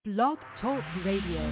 Blog Talk Radio.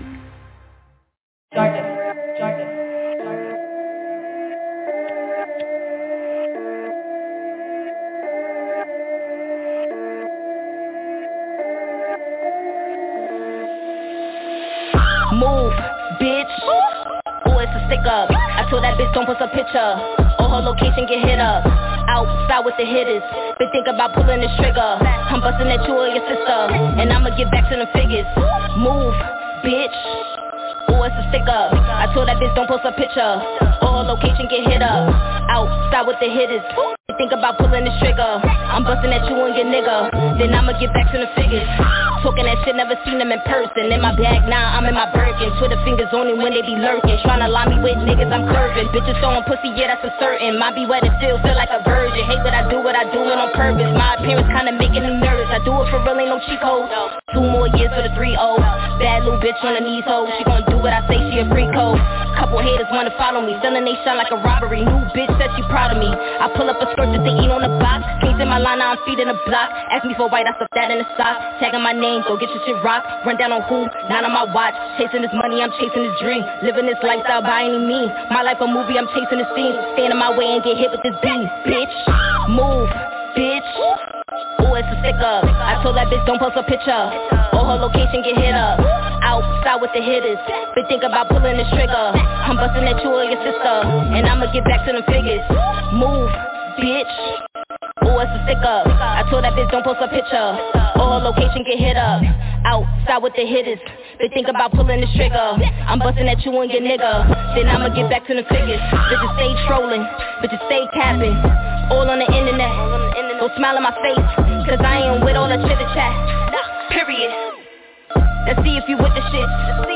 Move, bitch. Oh, it's a stick up. I told that bitch don't post a picture, or her location get hit up. Outside with the hitters, been thinking about pulling this trigger. I'm busting at you or your sister, and I'ma get back to the figures. Move, bitch. Oh, it's a stick up. I told that bitch don't post a picture, or her location get hit up. Outside with the hitters, been thinking about pulling this trigger. I'm busting at you and your nigga, then I'ma get back to the figures. Talking that shit, never seen them in person. In my bag now, I'm in my Birkin. Twitter fingers only when they be lurking. Tryna lie me with niggas, I'm curving. Bitches throwing pussy, yeah, that's for certain. Might be wet and still feel like a virgin. Hate what I do it on purpose. My appearance kinda making them nervous. I do it for real, ain't no cheat code. 2 more years for the 3-0. Bad little bitch on the knees, ho. She gon' do what I say, she a freak hoe. Couple haters wanna follow me, selling they shine like a robbery. New bitch said she proud of me. I pull up a skirt that they eat on the box. Can't in my line, now I'm feeding the block. Ask me for white, I stuff that in the sock. Tagging my name, go get your shit rock. Run down on who, not on my watch. Chasing this money, I'm chasing this dream. Living this lifestyle by any means. My life a movie, I'm chasing the scene. Stand in my way and get hit with this beat, bitch. Move, bitch. Oh, it's a stick up. I told that bitch don't post a picture, or her location get hit up. Outside with the hitters, been thinking about pulling this trigger. I'm busting at you or your sister, and I'ma get back to them figures. Move, bitch. Oh, it's a stick up. I told that bitch don't post a picture, or her location get hit up. Outside with the hitters, been thinking about pulling this trigger. I'm busting at you and your nigga, then I'ma get back to the figures. Bitches stay trolling, bitches stay capping, all on the internet. Don't smile in my face, cause I ain't with all that chitter chat. Period. Let's see if you with the shit.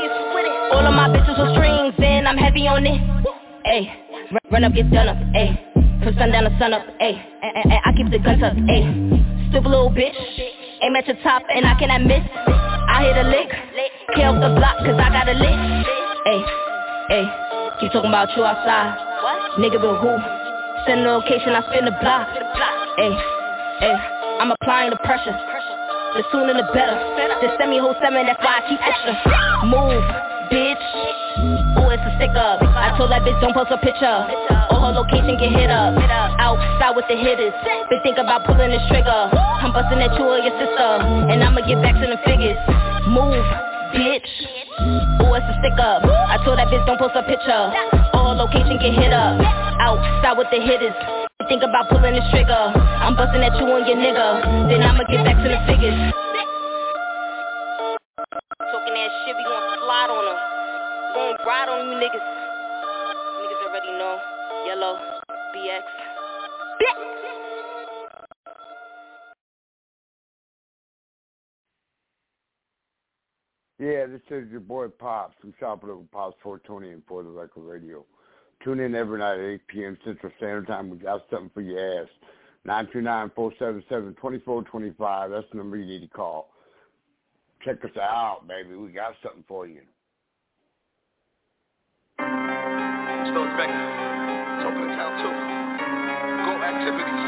All of my bitches with strings, and I'm heavy on it. Ayy, run up, get done up, ayy. From sundown to sun up, ayy. I keep the guns up, ayy. Stupid little bitch, aim at your top and I cannot miss. I hit a lick, kill off the block cause I got a lick. Ayy, ayy, keep talking about you outside. Nigga with who? Send the location, I spin the block. Ayy, ayy, I'm applying the pressure. The sooner the better. Just send me whole 7, that's why I keep extra. Move, bitch. Oh, it's a stick up. I told that bitch don't post a picture, or her location get hit up. Outside with the hitters, been thinking about pulling this trigger. I'm busting at you or your sister, and I'ma get back to the figures. Move, bitch. Oh, it's a stick up. I told that bitch don't post a picture, or her location get hit up. Outside with the hitters, think about pulling this trigger. I'm busting at you and your nigga, then I'ma get back to the figures. Talking that shit, we gon' slide on them. Gon' ride on you niggas. Niggas already know. Yellow, BX. Yeah, this is your boy Pops. We shop it over Pops 420 and For the Record Radio. Tune in every night at 8 p.m. Central Standard Time. We got something for your ass. 929-477-2425. That's the number you need to call. Check us out, baby. We got something for you. Still expected. It's open in town, too. Go activities.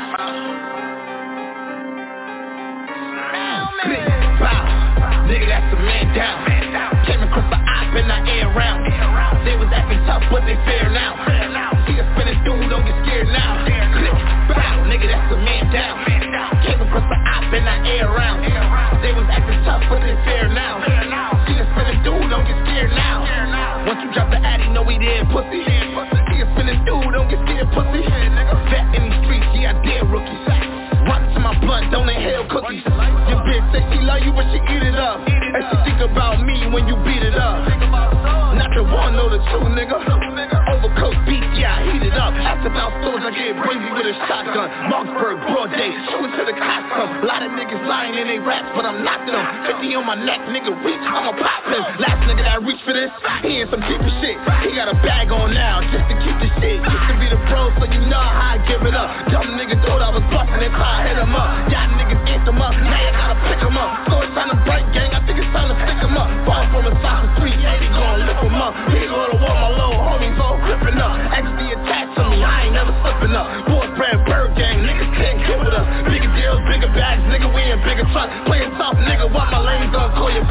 Bow. Nigga, that's a man down. Came across the op in the air round. They was acting tough, but they fair now. See us spinning through, don't get scared now. Bow, nigga, that's a man down. Came across the op in the air round. They was acting tough, but they fair now. See us spinning through, don't get scared now. Once you drop the addy, know we there, pussy. See us spinning through, don't get scared, pussy. Vet in these streets, yeah, I dare rookies. Rock to my blunt, don't inhale cookies. Your bitch say she love you, but she eat it up. And she think about me when you beat it up. Not the one, know the two, nigga. Overcooked beef, yeah, I heat it up. After about stores, I get crazy with a shotgun. Marksburg, broad day, shoot to the cops come. A lot of niggas lying in they raps, but I'm knocking them. 50 on my neck, nigga, reach, I'ma pop him. Last nigga that reached for this, he in some deeper shit. He got a bag on now, just to keep the shit. Used to be the bro, so you know how I give it up. Dumb nigga thought I was bustin' it, so I hit him up. Y'all niggas ate him up, now you gotta pick him up. So it's time to break gang, I think it's time to stick him up. Fall from a side of 380, gon' lift him up. He go to war, my little homies all gripping up. XD attached to me, I ain't never slipping up. Boys brand bird gang, niggas can't get with us. Bigger deals, bigger bags, nigga, we in bigger trucks. Playing tough, nigga, while my lanes on, call your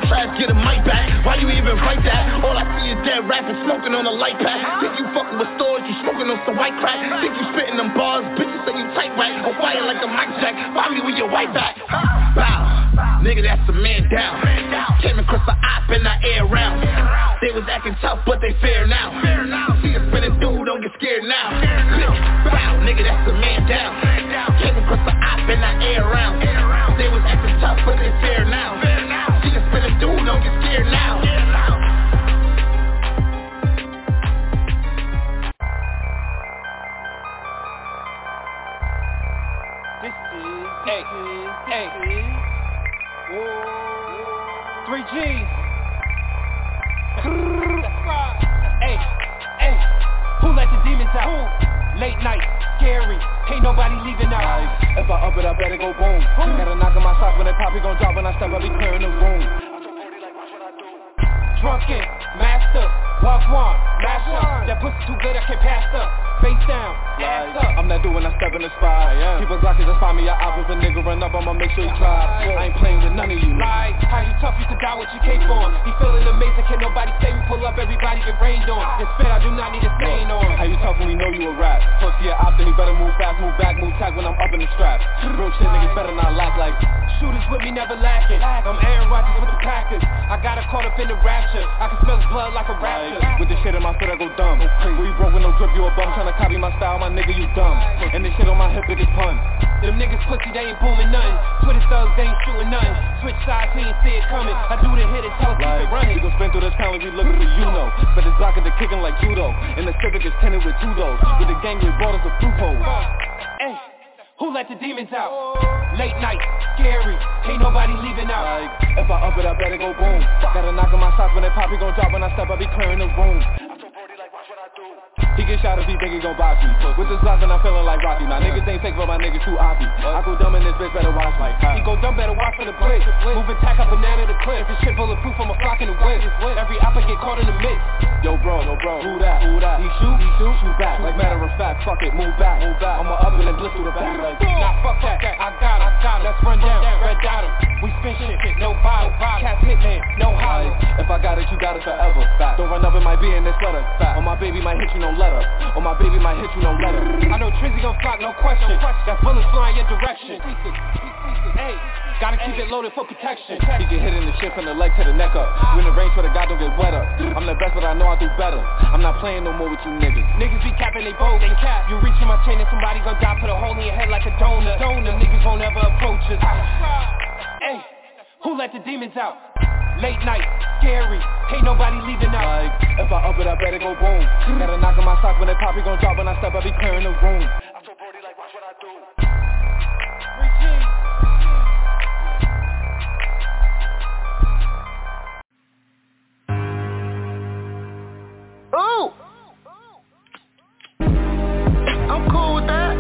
trash, get a mic back. Why you even write that? All I see is dead rapping, smoking on a light pack. Think you fucking with stores, you smoking on some white crack. Think you spitting them bars, bitches say you tight right. On fire like a mic check, find me with your white back. Bow, nigga, that's a man down. Came across the op in the air round. They was acting tough, but they fair now. See a spinning dude, don't get scared now. Bow, nigga, that's a man down. Came across the op in the air round. They was acting tough, but they fair now. See a spinning dude, don't get scared now. Hey, 3 G's. Hey, who let the demons out? Late night, scary, ain't nobody leaving out. If I up it, I better go boom. Gotta knock on my socks when they pop, he gon' drop when I step, I be clearing the room. Drunken, master, Wagwan, master. That pussy too good, I can't pass up. Face down, ass up. I'm not doing, I step in the spot. People Glocky just find me a op. If a nigga run up, I'ma make sure he drive. I ain't playing with none of you. Like, how you tough, you can die what you came for. He feeling amazing, can't nobody stay. We pull up, everybody get rained on. It's fit, I do not need a stain on. How you tough when we know you a rap? First year op, then you better move fast, move back, move tack when I'm up in the strap. Real shit, niggas better not lack like shooters with me, never lacking. I'm Aaron Rodgers with the Packers. I got her caught up in the rapture. I can smell his blood like a rapture. With this shit in my foot, I go dumb. When you broke with no drip, you a bum. Tryna copy my style, my nigga, you dumb. And this shit on my hip, it is pun. Them niggas pussy, they ain't booming nothing. Twitter thugs, they ain't shooting nothing. Switch sides, he ain't see it coming. I do the hit and tell us keep it running. We gon' spin through this town like we looking for you know. But this block of the kicking like judo. And the Civic is tinted with 2 doors. With the gang, they brought us a loophole. Hey, who let the demons out? Late night, scary, ain't nobody leaving out. Like, if I up it, I better go boom. Gotta knock on my socks when they pop, he gon' drop when I step, I be clearing the room. He get shot if he think he gon' box me. With this Glock and I'm feeling like Rocky. Now niggas ain't fake but my niggas too oppy. I go dumb in this bitch, better watch me. He go dumb, better watch for the blitz. Moving tack up banana the clip. If this shit bulletproof, I'ma flock in the whip. Every oppa get caught in the mix. Yo bro, who that? He shoot back. Like matter of fact, fuck it, move back. I'ma up it and blitz through the back. Nah, fuck that, I got him. Let's run down, red dot him. We spin shit, no bottle. Cats hitman, no hollow. If I got it, you got it forever. Don't run up, it might be in this letter. On my baby might hit you, no letter. On my baby might hit you, no letter. I know Trizzy gon' flock, no question. That bullets flying your direction. Hey, gotta keep it loaded for protection. He get hit in the shit from the leg to the neck up. When the range for the guy don't get wet up. I'm the best, but I know I do better. I'm not playing no more with you niggas. Niggas be capping, they bold, they cap. You reach in my chain and somebody gon' die, put a hole in your head like a donut. Them niggas won't ever approach us. Hey, who let the demons out? Late night, scary, ain't nobody leaving out. Like, if I up it, I better go boom. Gotta knock on my socks when they pop, he gon' drop when I step, I be clearing the room. I'm so brody, like watch what I do. 3 G's. Ooh! I'm cool with that.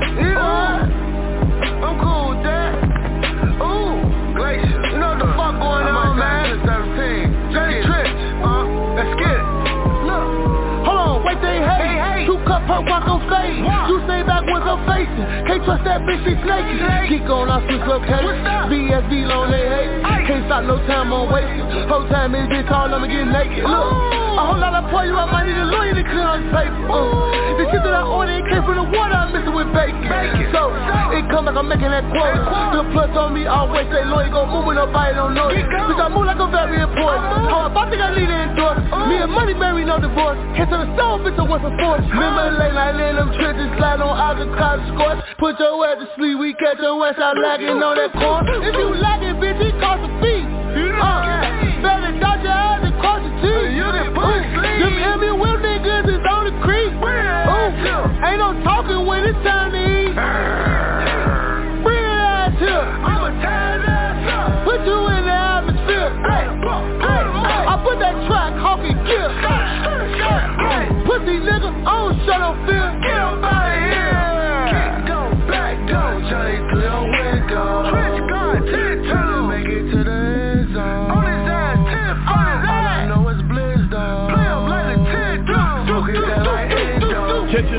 Yeah. I'm cool with that. Ooh, Glacier. You know what the fuck going on, man? 17. J Tricks. Let's get it. Look. Hold on, wait, they hate. 2 cup punk rock on stage. You stay back with her facing. Can't trust that bitch, she snaky. Geek on our switch location. BSB loan, they hate. Can't stop no time on wasting. Whole time this bitch all I'ma get naked. Look. A whole lot of pour you, I might need a lawyer to clear on paper. The shit that I ordered, it came from the water, I'm mixing with bacon. So, it come like I'm making that quota. The plus on me, always say lawyer, gon' move when nobody don't know it. Bitch, I move like I'm very important. How I think I need an endorse. Me and Money Mary, no divorce. Hit to the stove, bitch, I want some force. Remember late night in them trenches, slide on avocado scorch. Put your ass to sleep, we catch your ass out lagging on that corn. If you lagging, bitch, it costs a fee. Better dodge your ass and cross the teeth. Them Emmy Will niggas is on the creek. Ain't no talking when it's time to eat. Bring your ass here. I'ma tie that up. Put you in the atmosphere. I put that track, Hawky Gill. Pussy nigga, I don't shut up fear. Get up out of here. Kick go, back go, Johnny clear window. Twitch guard, 10-2. Trying to make it to the end zone. On his ass, 10-5. All I know is blizz though. Play him like a 10-2. Catch a nigga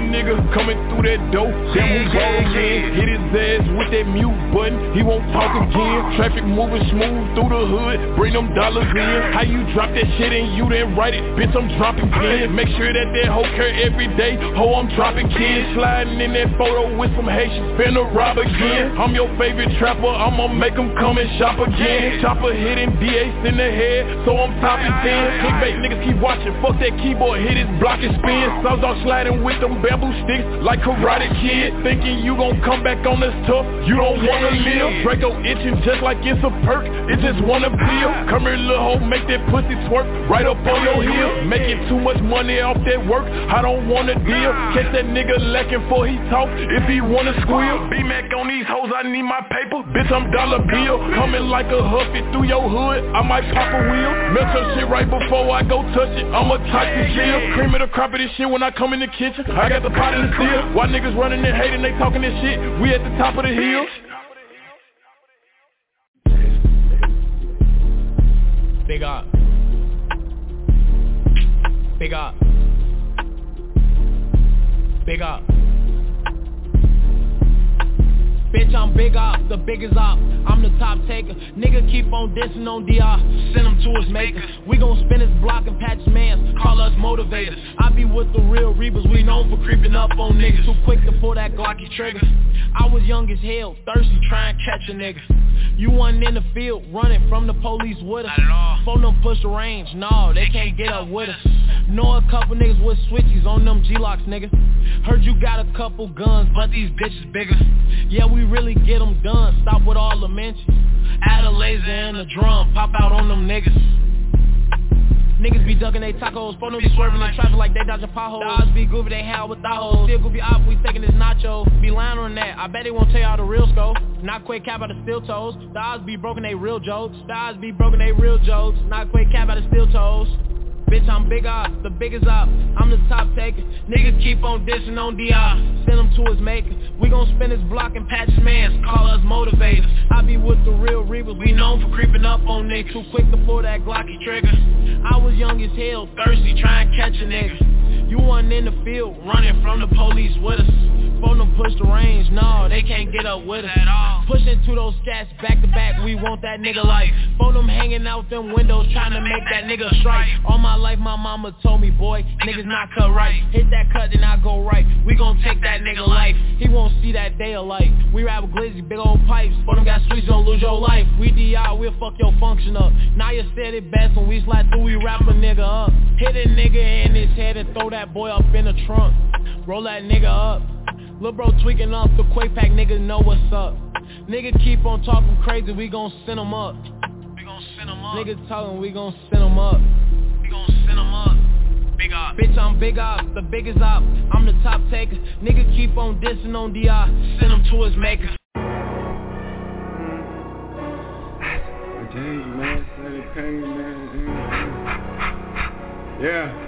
coming through that door. Damn, who ball again? Hit his ass with that mute button, he won't talk again. Traffic moving smooth through the hood, bring them dollars in. How you drop that shit and you didn't write it? Bitch, I'm dropping pins. Make sure that hoe care every day. Ho, I'm dropping kids. Sliding in that photo with some Haitians, finna rob again. I'm your favorite trapper, I'ma make them come and shop again. Chopper hitting D8s in the head, so I'm topping 10. Clickbait niggas keep watching, fuck that keyboard, hit his block and spin. Sounds all sliding with them bamboo sticks like Karate Kid. Thinking you gon' come back on this tough, you don't wanna live. Draco itching just like it's a perk, it just wanna feel. Come here little hoe, make that pussy twerk right up on your heel. Making too much money off that work, I don't wanna deal. Catch that nigga lacking for he talk, if he wanna squeal. B-Mac on these hoes, I need my paper, bitch I'm dollar bill. Coming like a huffy through your hood, I might pop a wheel. Melt your shit right before I go touch it, I'ma type the chill. Cream of the crop of this shit when I come in the kitchen, I got the pot in the steel. Why niggas running and hating, they talking this shit, we at the top of the hill. Big up. Big up. Big up. Bitch, I'm big op, the biggest op, I'm the top taker. Nigga keep on dissing on DR, send him to his maker. We gon' spin his block and patch his mans, call us motivators. I be with the real reapers, we known for creeping up on niggas. Too quick to pull that Glocky trigger. I was young as hell, thirsty, trying to catch a nigga. You wasn't in the field, running from the police with us. Phone them push the range, nah, they can't get up with us. Know a couple niggas with switchies on them G-locks, nigga. Heard you got a couple guns, but these bitches bigger. Yeah, we really get them done, stop with all the mentions. Add a laser and a drum, pop out on them niggas. Niggas be ducking they tacos, phone them be swerving in traffic like they dodging potholes. The odds be goofy, they hell with hoes. Still goofy op, we taking this nacho. Be lying on that, I bet they won't tell y'all the real scope. Not quick cap out of steel toes. The odds be broken, they real jokes. The odds be broken, they real jokes. Not quick cap out of steel toes. Bitch, I'm big op, the biggest op, I'm the top taker. Niggas keep on dissing on DR, send him to his maker. We gon' spin his block and patch his mans, call us motivators. I be with the real reapers, we known for creeping up on niggas. Too quick to pull that Glocky trigger. I was young as hell, thirsty, trying to catch a nigga. You wasn't in the field, running from the police with us. Phone them push the range, no, they can't get up with us at all. Pushing to those scats back to back, we want that nigga life. Phone them hanging out them windows, trying to make that nigga strike. All my life my mama told me, boy, niggas not cut right. Hit that cut, then I go right. We gon' take that nigga life. He won't see that day of light. We rap with glizzy, big old pipes. Phone them got streets, don't lose your life. We DI, we'll fuck your function up. Now you said it best when we slide through, we wrap a nigga up. Hit a nigga in his head and throw that boy up in the trunk. Roll that nigga up. Lil' bro tweaking off the Quake Pack, niggas know what's up. Nigga keep on talking crazy, we gon' send him up. We gon' send him up. Niggas talking, we gon' send him up. We gon' send him up. Big op. Bitch, I'm big op, the biggest op, I'm the top taker. Nigga keep on dissing on DR, send him to his maker. James, man, steady pain, man. Yeah.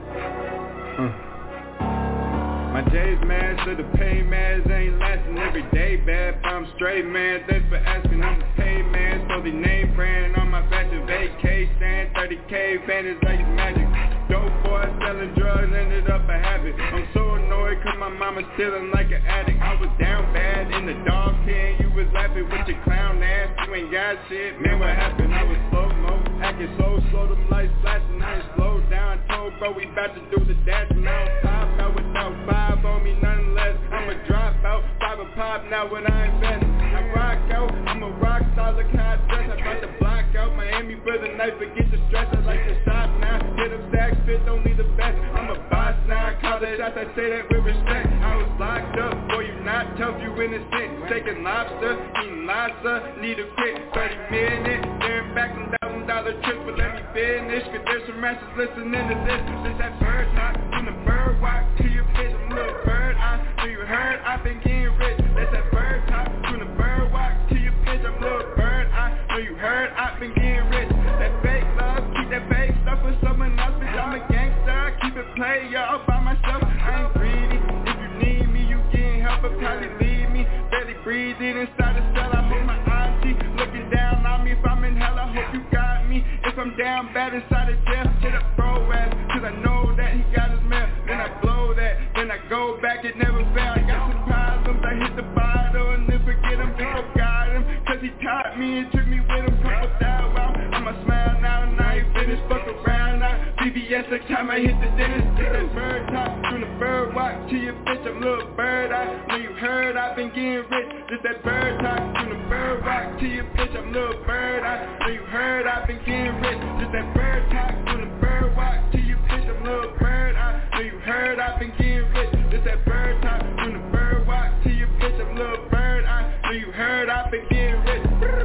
My J's mad, so the pain meds ain't lasting every day, bad, but I'm straight, man. Thanks for asking, I'm the paid man. So the name brand on my fashion vacation, 30K bandits like it's magic. Dope boy selling drugs, ended up a habit. I'm so annoyed cause my mama's stealing like an addict. I was down bad in the dog pen, you was laughing with your clown ass. You ain't got shit, man, what happened? I was slow-mo, acting so slow, them lights flashing, I ain't slowed down. Told bro we about to do the dash, now top out without five on me, nothing less. I'm a dropout, five a pop now when I invest. I rock out, I'm a rock star, look how I dress. I brought the block out, Miami with a knife, forget the stress. I like to shop now, hit up stacks, fit, don't need the best. I'm a boss now, I call the shots, I say that with respect. I was locked up, boy you not tough, you innocent. Taking lobster, eating lobster, need a quit. 30 minutes, staring back on $1,000 trips, but let me finish. Cause there's some masters listening to this. Since that bird talk, from the bird walk to your bitch, I'm a little bird. I know you heard, I've been getting rich. That's that bird talk, from the bird walk to your bitch, I'm a little bird. I know you heard, I've been getting rich. That fake love, keep that fake stuff for someone else. Bitch, I'm a gangster, keep it play, all by myself. I ain't greedy, if you need me, you getting help, but probably leave me. Barely breathing inside the cell, I hold my auntie looking down on me. If I'm in hell, I hope you got me. If I'm down bad inside the jail, hit up bro ass, cause I know that he got his mail. Then I blow that, then I go back, it never time I hit the dentist, get that bird talk from the bird walk to your bitch, I'm little bird. I know you heard I've been getting rich. Just that bird talk from the bird walk to your bitch, I'm little bird. I know you heard I've been getting rich. Just that bird talk from the bird walk to your bitch, I'm little bird. I know you heard I've been getting rich. Just that bird talk from the bird walk to your bitch, I'm little bird. I know you heard I've been getting rich.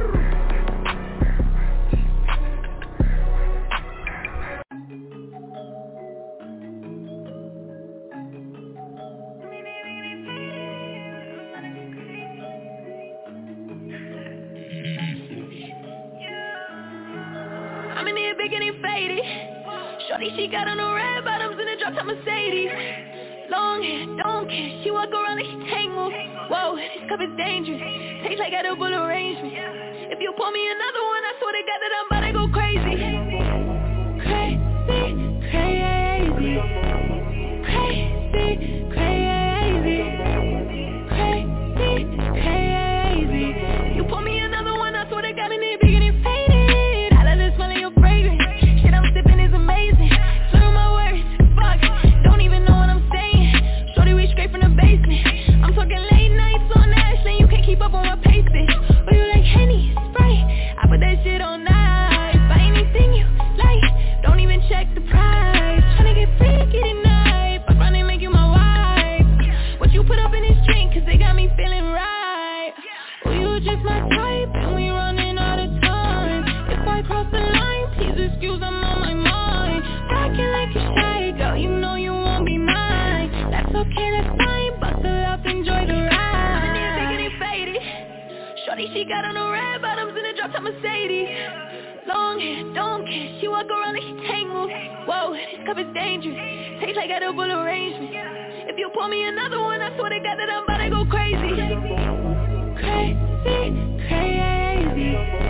I'm in here big and faded. Shorty, she got on the red bottoms and a drop top Mercedes. Long hair, don't care, she walk around and she tangle. Whoa, this cup is dangerous. Tastes like edible arrangement. If you pour me another one, I swear to God that I'm about to go crazy. Crazy, crazy. Crazy, crazy. Crazy, crazy. You pour me another one, I swear to God, in here big and faded. I love the smell of your fragrance. Shit I'm sipping is amazing. Slow my words, fuck, don't even know what I'm saying. Shorty, we straight from the basement. I'm talking late nights on Ashland, you can't keep up on my pace, bitch. But you like Henny, Sprite, I put that shit on ice. Buy anything you like, don't even check the price. Tryna get freaky tonight, fuck around and make you my wife. What you put up in this drink, cause they got me feeling right. Oh, you just my type, and we running out of time. If I cross the line, please excuse, I'm on my mind. Acting like a shy girl, you know you won't be mine. That's okay, that's fine, buckle up, enjoy the ride. I'm in here big and faded. Shorty, she got on the red bottoms and a drop top Mercedes. Long hair, don't care, she walk around and she tangle. Whoa, this cup is dangerous. Tastes like edible arrangement. If you pour me another one, I swear to God that I'm about to go crazy. Crazy, crazy.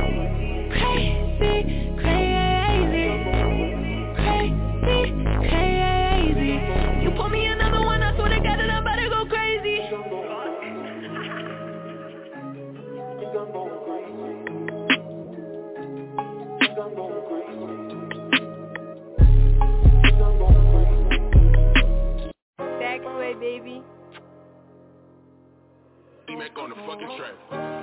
Crazy, crazy. Crazy, crazy. You pour me another one, I swear to God that I'm about to go crazy. Backwood, baby. D-Mac on the fucking track.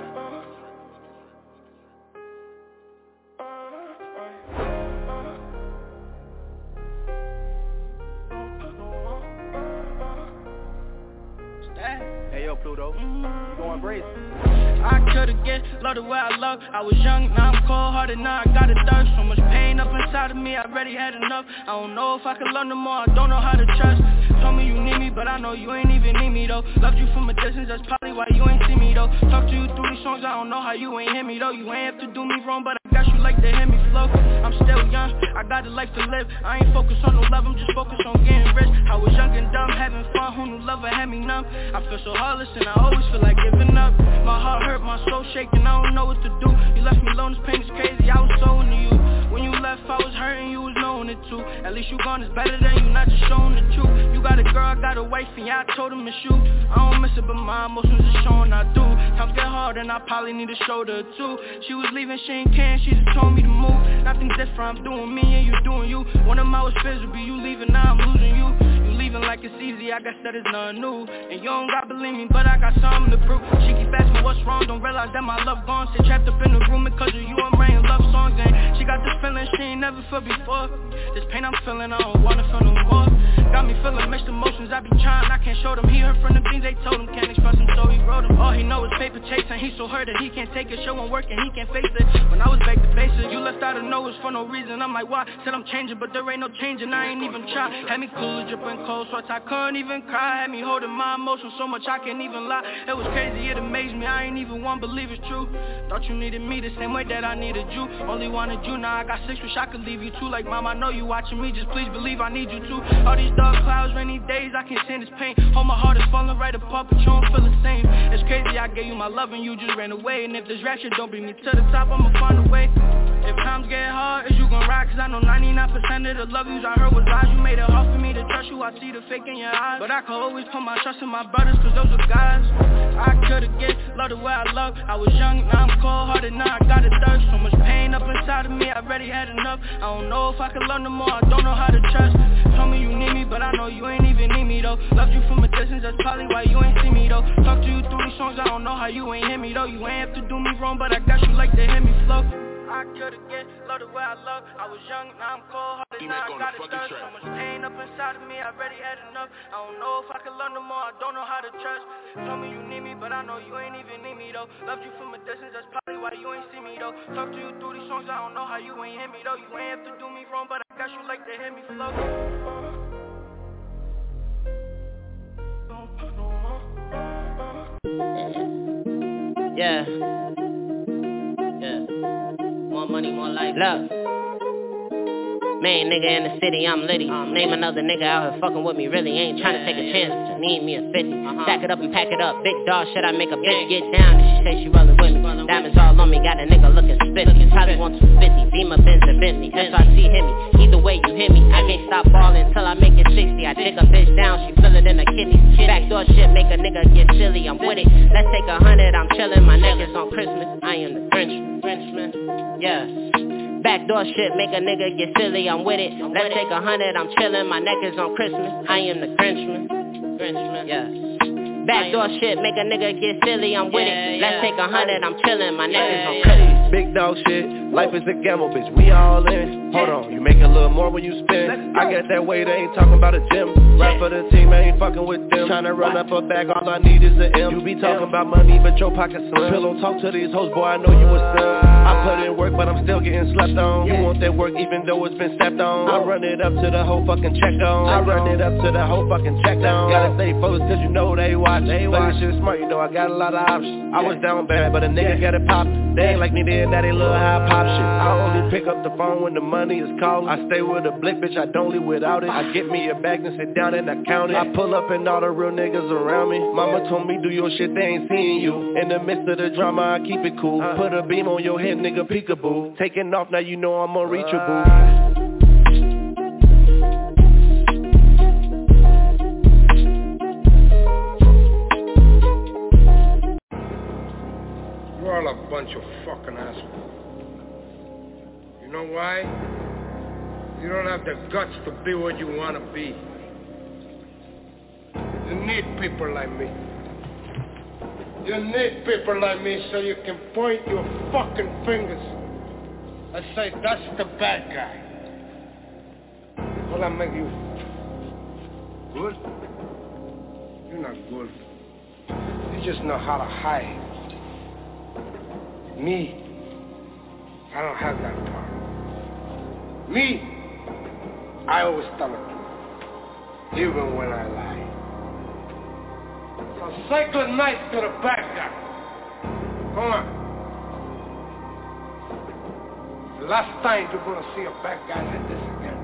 Hey yo, Pluto, you going brazen? I could've get love the way I love. I was young, now I'm cold-hearted, now I got a thirst. So much pain up inside of me, I already had enough. I don't know if I can love no more, I don't know how to trust. Told me you need me, but I know you ain't even need me though. Loved you from a distance, that's probably why you ain't see me though. Talk to you through these songs, I don't know how you ain't hear me though. You ain't have to do me wrong, but I got you like to hear me flow. I'm still young, I got a life to live. I ain't focused on no love, I'm just focused on getting rich. I was young and dumb, having fun, who knew love had me numb. I feel so heartless and I always feel like giving up. My heart hurt, my soul shaking, I don't know what to do. You left me alone, this pain is crazy, I was so into you. When you left, I was hurting, you was knowing it too. At least you gone is better than you not just showing the truth. You got a girl, I got a wife, and yeah, I told him to shoot. I don't miss it, but my emotions are showing I do. Times get hard and I probably need a shoulder too. She was leaving, she ain't can, she just told me to move. Nothing different, I'm doing me and you doing you. One of my worst fears would be you leaving, now I'm losing you. You leaving like it's easy, I guess that is nothing new. And you don't gotta believe me, but I got something to prove. She keep asking what's wrong, don't realize that my love gone. Stay trapped up in the room because of you, I'm writing love songs. And she got this feeling she ain't never felt before. This pain I'm feeling, I don't wanna feel no more. Got me feeling mixed emotions, I be trying, I can't show them. He heard from the things they told him, can't express them, so he wrote them. All he know is paper chasing, he so hurt that he can't take it. Show him working, he can't face it. When I was back to basics, you left out of nowhere for no reason. I'm like, why? Said I'm changing, but there ain't no changing, I ain't even try. Had me cool, dripping cold sweats, I couldn't even cry. Had me holding my emotions so much I can't even lie. It was crazy, it amazed me, I ain't even want to believe it's true. Thought you needed me the same way that I needed you. Only wanted you, now I got 6, wish I could leave you too. Like mom, I know you watching me, just please believe I need you too. All these dark clouds, rainy days, I can't stand this pain. All my heart is falling right apart, but you don't feel the same. It's crazy, I gave you my love and you just ran away. And if this rap shit don't bring me to the top, I'ma find a way. If times get hard, is you gon' ride? Cause I know 99% of the love yous I heard was lies. You made it hard for me to trust you, I see the fake in your eyes. But I could always put my trust in my brothers, cause those are guys I could've get, love the way I love. I was young, now I'm cold-hearted, now I got it thirst. So much pain up inside of me, I already had enough. I don't know if I can love no more, I don't know how to trust. Told me you need me, but I know you ain't even need me though. Loved you from a distance, that's probably why you ain't see me though. Talk to you through these songs, I don't know how you ain't hear me though. You ain't have to do me wrong, but I got you like to hear me flow. I could've get, love the way I love. I was young, now I'm cold-hearted, now I got it thirst. So much pain up inside of me, I already had enough. I don't know if I can love no more, I don't know how to trust. Told me you need me, but I know you ain't even need me though. Loved you from a distance, that's probably why you ain't see me though. Talk to you through these songs, I don't know how you ain't hear me though. You ain't have to do me wrong, but I got you like to hear me flow. Yeah. More money, more life. Look, main nigga in the city, I'm litty. Name another nigga out here fucking with me, really ain't tryna take a chance. Need me a 50. Stack it up and pack it up. Big dog, should I make a bitch get down? And she say she rollin' with me. Diamonds all on me, got a nigga looking spitty. Probably want 250, Beamer, Benz, or Bentley. SRC hit me, either way you hit me. I can't stop ballin' till I make it 60. I dig a bitch down, she feel it in her kidneys. Backdoor shit make a nigga get silly, I'm with it. Let's take 100, I'm chillin'. My neck is on Christmas, I am the Grinchman. Yeah. Backdoor shit make a nigga get silly, I'm with it. Let's take 100, I'm chillin', my neck is on Christmas, I am the Grinchman. Yeah. Backdoor shit make a nigga get silly, I'm with it. Let's take 100, I'm chillin', my neck is on Christmas. Big dog shit, life is a gamble, bitch, we all in. Hold on, you make a little more when you spend. I got that weight, I ain't talking about a gym. Rap for the team, I ain't fucking with them. Tryna run up a bag, all I need is an M. You be talking about money, but your pocket's slim. Pillow talk to these hoes, boy, I know you a sim. I put in work, but I'm still getting slept on. You want that work even though it's been stepped on. I run it up to the whole fucking check on. I run it up to the whole fucking check on. Gotta stay focused cause you know they watch. But this shit smart, you know I got a lot of options. I was down bad, but a nigga got it pop. They ain't like me then, now they love high pop shit. I only pick up the phone when the money is calling. I stay with a blick, bitch, I don't leave without it. I get me a bag and sit down and I count it. I pull up and all the real niggas around me. Mama told me do your shit, they ain't seeing you. In the midst of the drama, I keep it cool. Put a beam on your head, nigga, peekaboo. Taking off, now you know I'm unreachable. You're all a bunch of fucking assholes. You know why? You don't have the guts to be what you want to be. You need people like me. You need people like me so you can point your fucking fingers and say, that's the bad guy. Will that make you good? You're not good. You just know how to hide. Me, I don't have that power. Me, I always tell the truth, even when I lie. So say good night to the bad guy. Come on. The last time you're gonna see a bad guy like this again.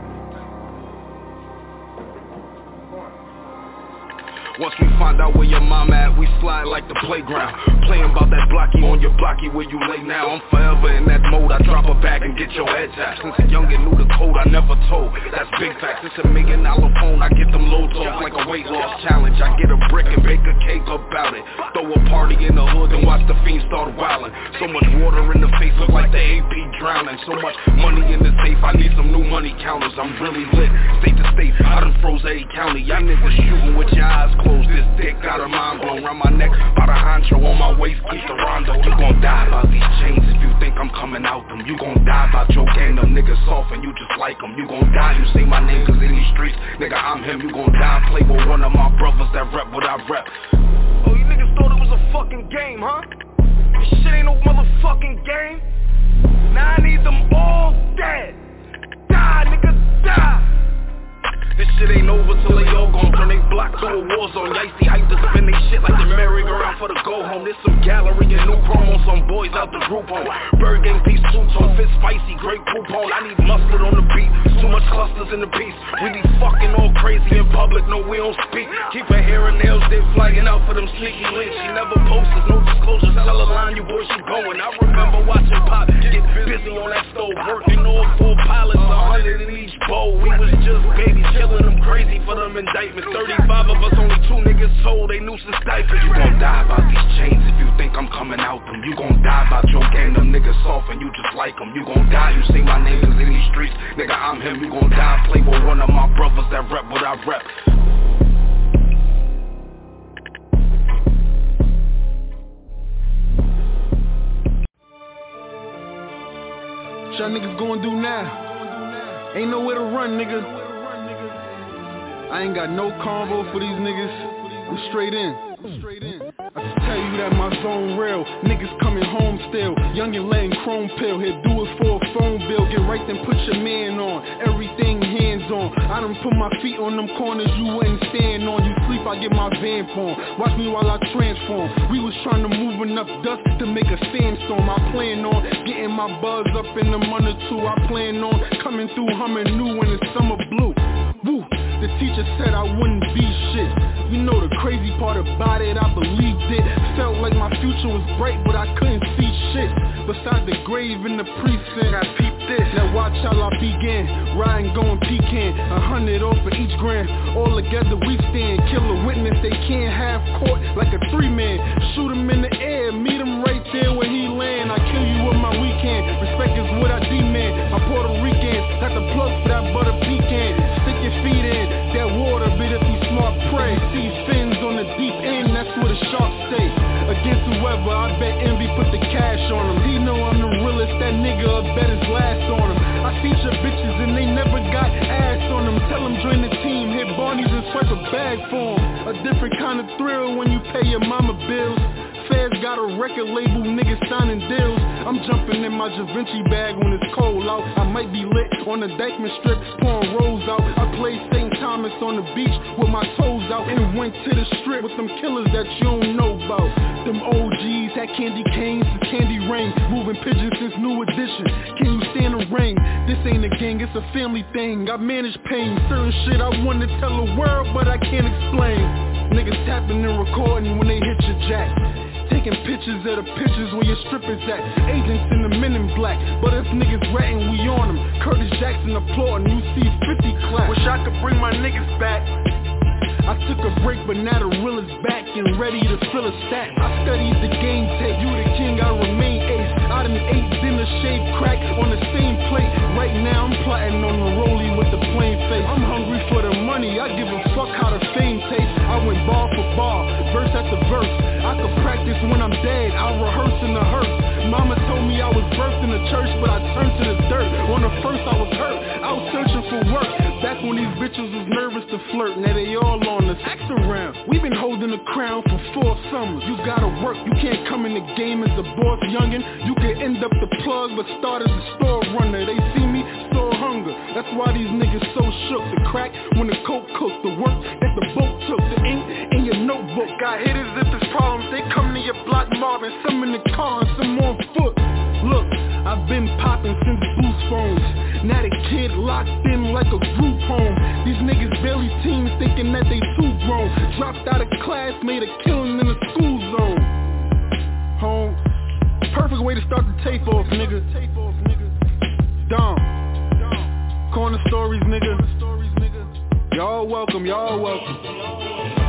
Once we find out where your mom at, we slide like the playground. Playing about that blocky on your blocky where you lay now. I'm forever in that mode, I drop a bag and get your head tapped. Since a youngin' knew the code, I never told. That's big facts, it's $1 million phone. I get them low talk like a weight loss challenge. I get a brick and bake a cake about it. Throw a party in the hood and watch the fiends start wildin'. So much water in the face, look like the AP drowning. So much money in the safe, I need some new money counters. I'm really lit, state to state, I done froze every county. Y'all niggas shooting with your eyes closed. This dick got a mind blown round my neck. By the honcho on my waist, keep the rondo. You gon' die about these chains if you think I'm coming out them. You gon' die about your gang, them niggas soft and you just like them. You gon' die, you say my name cause in these streets, nigga I'm him. You gon' die, play with one of my brothers that rep what I rep. Oh, you niggas thought it was a fucking game, huh? This shit ain't no motherfucking game. Now I need them all dead. Die, nigga, die. This shit ain't over till they all gon' turn they block to a war zone. Y'all see hype to spin they shit like the merry-go-round. for the go home. There's some gallery and new promo, some boys out the group home. Bird gang piece, two-tone, fit spicy, great coupon. I need mustard on the beat, too much clusters in the piece. We be fucking all crazy in public, no we don't speak. Keep her hair and nails, they flagging out for them sneaky links. She never posts, no disclosures, tell her line, you boy, she going. I remember watching Pop get busy on that stove, working all 4 pilots, 100 in each bowl. We was just babies, killing them crazy for them indictments. 35 of us, only 2 niggas told they nuisance diapers. You gon' die about these chains if you think I'm coming out them. You gon' die about your game, them niggas soft and you just like them. You gon' die, you see my name is in these streets, nigga I'm him. You gon' die, play with one of my brothers that rep what I rep. What y'all niggas gonna do now? Ain't nowhere to run, nigga. I ain't got no convo for these niggas. I'm straight in. I can tell you that my zone real. Niggas coming home still. Youngin' letting chrome pill. Here do it for a phone bill. Get right then put your man on. Everything hands on. I done put my feet on them corners you wouldn't stand on. You sleep, I get my vamp on. Watch me while I transform. We was trying to move enough dust to make a sandstorm. I plan on getting my buzz up in the month or 2. I plan on coming through humming new when it's summer blue. Woo. The teacher said I wouldn't be shit. You know the crazy part about it, I believed it. Felt like my future was bright, but I couldn't see shit besides the grave in the precinct. I peeped this. Now watch how I begin. Riding, going pecan. 100 off for each gram. All together we stand. Kill a witness, they can't have court like a 3-man. Shoot him in the air, meet him right there where he land. I kill you with my weekend. Respect is what I demand. I'm Puerto Rican, got the plug for that butter pecan. Stick your feet in that water, but if you smart, pray. See fins on the deep end, that's where the sharks stay. Against whoever, I bet envy put the cash on him. He know I'm the realest, that nigga I bet his last on him. I feature bitches and they never got ass on them. Tell them join the team, hit Barney's and swipe a bag for him. A different kind of thrill when you pay your mama bills. Feds got a record label, niggas signing deals. I'm jumping in my Givenchy bag when it's cold out. I might be lit on the Dykeman strip, pouring rolls out. I played St. Thomas on the beach with my toes out and went to the strip with them killers that you don't know about. Them OGs had candy canes and candy rain, moving pigeons since New Edition. Can you stand the rain? This ain't a gang, it's a family thing. I manage pain, certain shit I want to tell the world, but I can't explain. Niggas tapping and recording when they hit your jack. Taking pictures of the pictures where your strippers at. Agents in the men in black, but if niggas ratting, we on them. Curtis Jackson applauding, you see 50 clap. Wish I could bring my niggas back. I took a break, but now the real is back and ready to fill a stack. I studied the game tape, you the king, I remain ace. I done ate dinner, shaved crack on the same plate. Right now I'm plotting on the rollie with the plain face. I'm hungry for the money, I give a fuck how the fame tastes. I went bar for bar, verse after verse. I could practice when I'm dead, I'll rehearse in the hearse. Mama told me I was birthed in the church, but I turned to the dirt. On the first I was hurt, I was searching for work. Back when these bitches was nervous to flirt, now they all on us. Act around, we been holding the crown for 4 summers. You gotta work, you can't come in the game as a boss youngin'. You can end up the plug, but start as a store runner. They see me, store hunger. That's why these niggas so shook. The crack when the coke cooked, the work that the boat took, the ink in your notebook. Got hitters if there's problems, they come to your block mobbing. Some in the car and some on foot. Look, I've been popping since boost phones. Now the kid locked in like a group home. These niggas barely teams thinking that they too grown. Dropped out of class, made a killing in the school zone. Home, perfect way to start the tape off, nigga. Dumb. Corner stories, nigga. Y'all welcome, y'all welcome.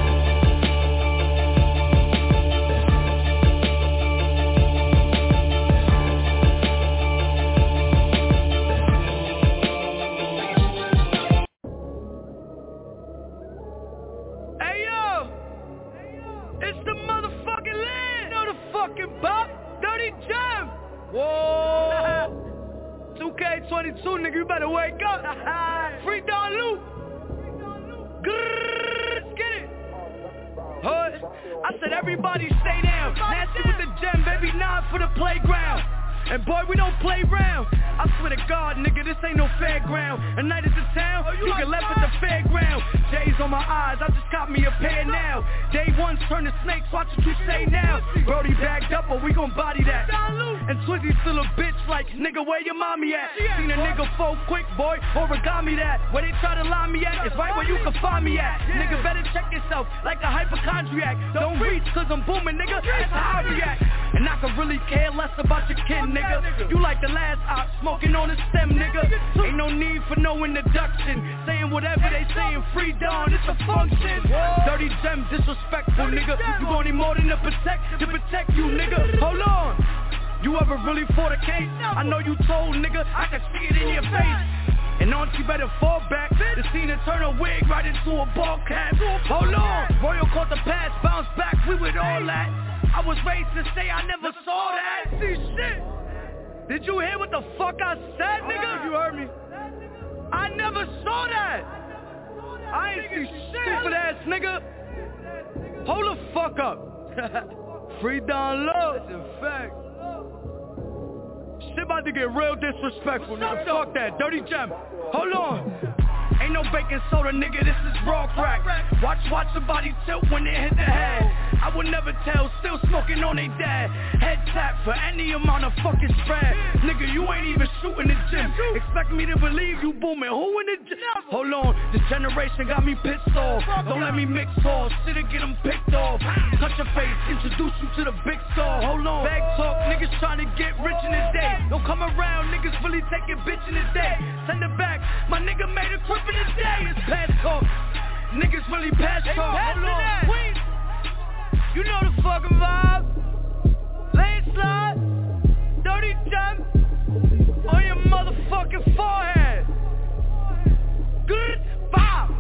Whoa! 2K22, nigga, you better wake up. Free Don Luke. Grrrr, get it. Hood. I said everybody stay down. Nasty with the gem, baby, 9 for the playground. And boy, we don't play round. I swear to God, nigga, this ain't no fairground. A night at the town, you get left at the fairground. J's on my eyes, I just got me a pair now. Day one's turn to snakes, watch what you say now. Brody bagged up, but we gon' body that. And Twizzy's still a bitch like, nigga, where your mommy at? Seen a nigga fold quick, boy, origami that. Where they try to lie me at, it's right where you can find me at. Nigga, better check yourself like a hypochondriac. Don't reach, cause I'm booming, nigga, that's how I react. And I can really care less about your kin, nigga. You like the last op, smoking on the stem, nigga. Ain't no need for no introduction. Saying whatever they saying, free dawn, it's a function. Dirty gem, disrespectful, nigga. You gon' need more than to protect you, nigga. Hold on. You ever really fought a case? I know you told, nigga, I can see it in your face. And auntie better fall back. The scene to turn a wig right into a ball cap. Hold on. Royal caught the pass, bounce back, we with all that. I was raised to say I never saw that. See shit. Did you hear what the fuck I said, nigga? You heard me. I never saw that. I ain't see shit. Stupid ass nigga. Hold the fuck up. Free down low. That's a fact. Shit about to get real disrespectful, nigga. Fuck that. Dirty gem. Hold on. Ain't no baking soda, nigga, this is raw crack. Watch somebody tilt when they hit the head. I would never tell, still smoking on they dad. Head tap for any amount of fucking spread. Nigga, you ain't even shooting the gym. Expect me to believe you booming, who in the gym? Hold on, this generation got me pissed off. Don't let me mix all, shit'll get them picked off. Touch your face, introduce you to the big star. Hold on, bag talk, niggas trying to get rich in the day. Don't come around, niggas really taking bitch in the day. Send it back, my nigga made a crip in the day. It's past talk, niggas really past talk. Hold on, wait. You know the fucking vibe. Landslide, dirty gem on your motherfucking forehead. Good vibe.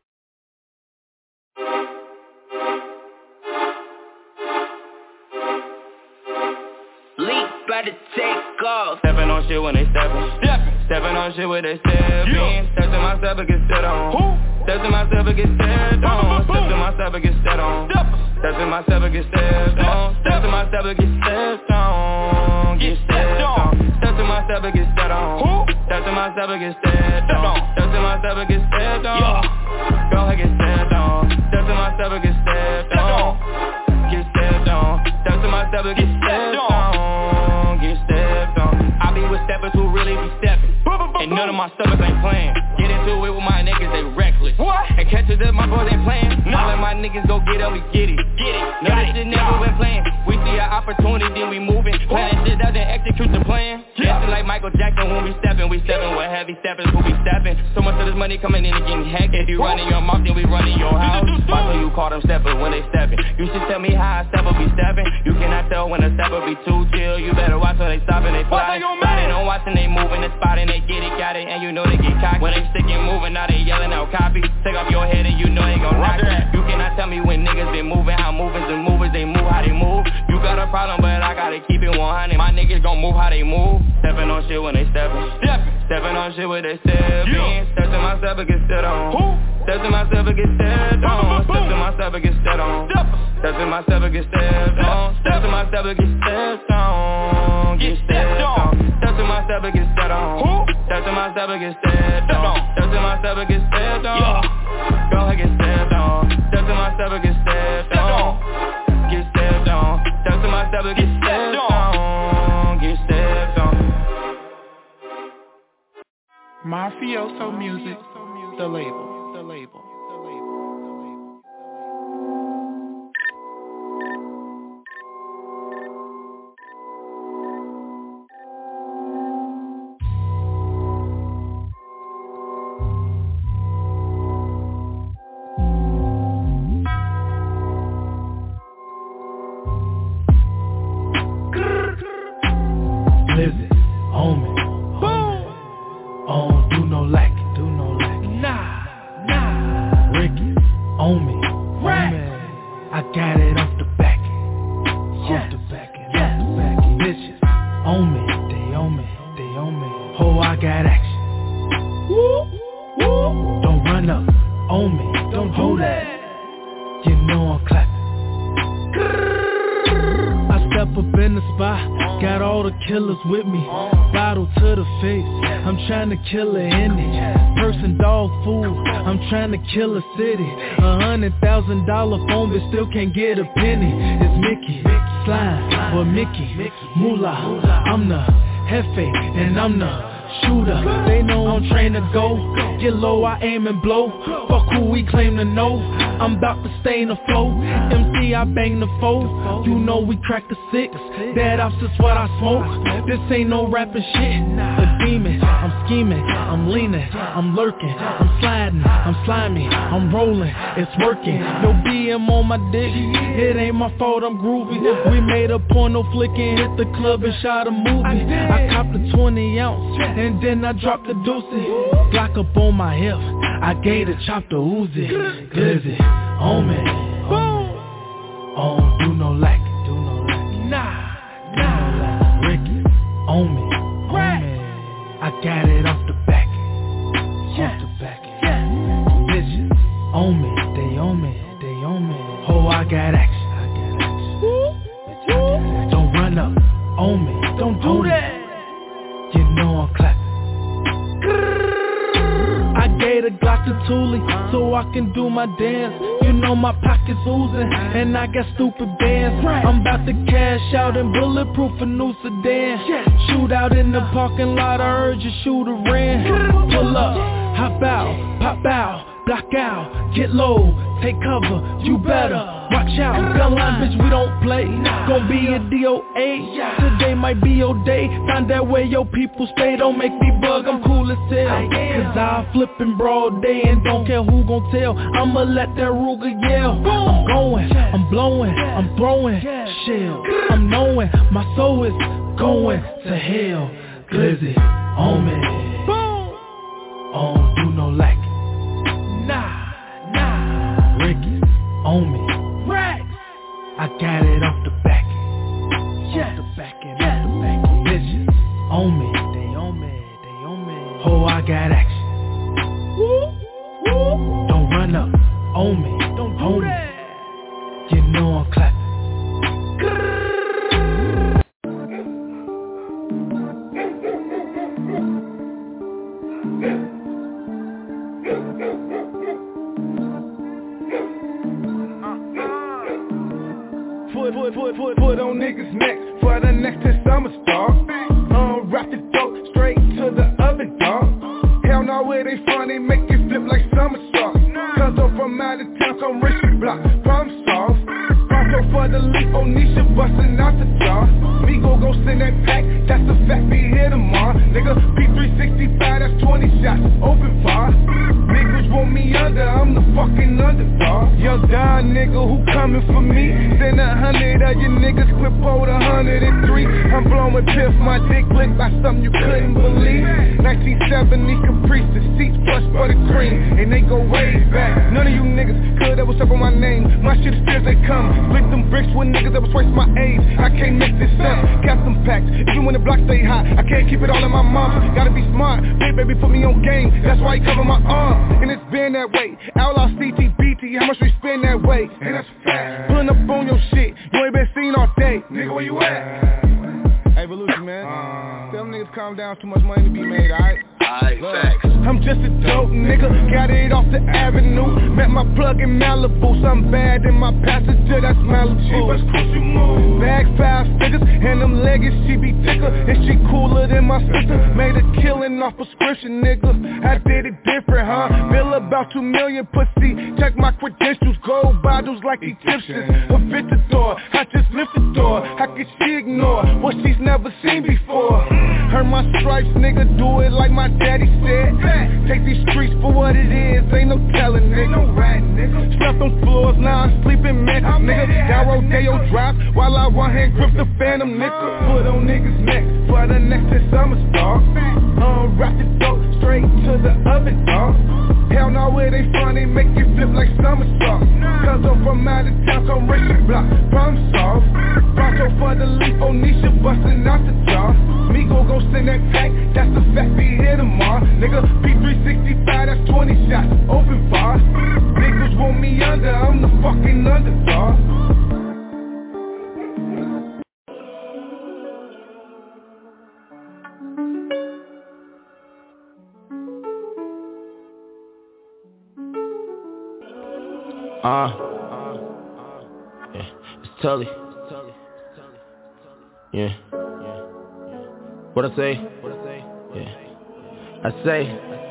Leak by the take off. Stepping on shit when they steppin'. Stepping on shit when they steppin'. Step to myself and get set on. Step to myself and get stepped on. Step to myself and get stepped on. Step to myself and get stepped on. Step to myself and get stepped on. Get stepped on. Step to myself and get stepped on. Step to myself and get stepped on. Step to myself and get stepped on. Go ahead, get stepped on. Step to myself and get stepped on. Get stepped on. Step to myself and get stepped on. Get stepped on. I be with steppers who really be stepping. And none of my steppers ain't playing. Get into it with my niggas, they reckless. And catches up, my boys ain't playing. All of my niggas go get up, we get it. No, this shit never been playing. We see an opportunity, then we moving. Planning shit doesn't execute the plan. Dancing like Michael Jackson when we stepping with heavy steppers who be stepping. So much of this money coming in and getting hectic. If you running your mouth, then we running your house. Why do you call them steppers when they stepping? You should tell me how a stepper be stepping. You cannot tell when a stepper be too chill. You better watch when they stopping, they flying. Sliding on watching, they moving, they spotting, they get it, got it, and you know they get cocky. When they sticking moving, now they yelling out copy. Take off your head and you know they gon' knock it. You cannot tell me when niggas been moving, how movers and movers, they move how they move. You got a problem, but I gotta keep it 100. My niggas gon' move how they move. Stepping on shit when they stepping. Stepping on shit when they stepping. Step to myself and get stepped on. Step to myself and get stepped on. Step to myself and get stepped on. Step to myself and get stepped on. Step to myself and get stepped on. Get stepped on. Step to myself and get stepped on. Step to myself and get stepped on. Step to myself and get stepped on. Go ahead, get stepped on. Step to myself and get stepped on. Get stepped on. Step to myself and get stepped on. Get stepped on. Mafioso Music, the label. Got all all the killers with me. Bottle to the face, I'm trying to kill a Henny. Person, dog, food, I'm trying to kill a city. $100,000 phone, but still can't get a penny. It's Mickey, Slime, or Mickey, Moolah. I'm the Hefe, and I'm the shooter. They know I'm trained to go. Get low, I aim and blow. Fuck who we claim to know. I'm about to stay in the flow. MC, I bang the foe. You know we crack the 6. Dead ops is what I smoke. This ain't no rapping shit. A demon, I'm scheming, I'm leaning, I'm lurking, I'm sliding, I'm slimy, I'm rolling, it's working. No BM on my dick, it ain't my fault, I'm groovy. We made a porno flick and hit the club and shot a movie. I copped a 20 ounce and then I dropped the doozy. Glock up on my hip, I gave the chop the Uzi. Glizzy, on me, on do no like, nah, Ricky, on me, I got it off the back, bitches, on me, they on me, oh I got action, don't run up on me, don't do that, you know I'm clapping. I gave a Glock to Thule so I can do my dance. You know my pockets oozing and I got stupid bands. I'm about to cash out and bulletproof a new sedan. Shoot out in the parking lot, I heard your shooter ran. Pull up, hop out, pop out, block out, get low, take cover, you better watch out. Gun line, bitch, we don't play. Gon' be a DOA. Today might be your day. Find that way your people stay. Don't make me bug, I'm cool as hell. Cause I flip in broad day and don't care who gon' tell. I'ma let that Ruger yell. I'm going, I'm blowing, I'm throwing shell. I'm knowing my soul is going to hell. Glizzy, on me, on do no like, nah, Ricky, on me, I got it off the back, bitches, on me, they on me, oh I got action, don't run up on me, don't do that, you know I'm clapping. Put on niggas' necks for the next 10 summer stars. Wrap the dope straight to the oven, dog. Hell no, where they from, they make it flip like somersaults. Cause I'm from out of town, come rich and block, problem solved. Pronto for the leap, Onisha bustin' out the jaw. Me go send that pack, that's a fact, be here tomorrow. Nigga, P365, that's 20 shots, open fire. Niggas want me under, I'm the fucking underdog. Young Don nigga who coming for me. Send 100 of you niggas, clip over 103. I'm blowing piff, my dick licked by something you couldn't believe. 1970 Caprice, the seats plush for the cream. And they go way back. None of you niggas could ever step on my name. My shit is fierce, they come. Split them bricks with niggas that was twice my age. I can't make this up. Cap them packs, even when the block stay hot. I can't keep it all in my mama. Gotta be smart, big baby put me on game. That's why he cover my arm. And it's been that way. Outlaw CTBT, how much we spend that way? And that's fast. Pulling up on your shit, you ain't been seen all day. Nigga, where you at? Hey, Volusia, man. Tell them niggas calm down, too much money to be made, alright? Alright, facts. I'm just a dope nigga, got it off the avenue. Met my plug in Malibu, something bad in my passenger, that's Malibu. Bags 5 figures, and them leggings, she be thicker. And she cooler than my sister, made a killing off prescription, nigga. I did it different, huh? Bill about 2 million, pussy. Check my credentials, gold bottles like Egyptians. A Vitador, I just lift the door. How could she ignore what she's never seen before? Heard my stripes, nigga, do it like my daddy said. Take these streets for what it is, ain't no telling, nigga. Slept on floors, now I'm sleeping, man, nigga. Down Rodeo Drive, while I one hand grip the Phantom, nigga. Put on niggas' necks for the next 10 summer stars. Wrap the dope straight to the oven, dog. Hell no, where they from, they make it flip like somersaults. Cause I'm from out of town, come rich and block, problem solved. Pronto for the leap, Onisha bustin' out the jaw. Me go send that pack, that's a fact, be here tomorrow. Nigga, P365, that's 20 shots, open fire. Niggas want me under, I'm the fucking underdog. Yeah, it's Tully. Yeah. What I say? Yeah. I say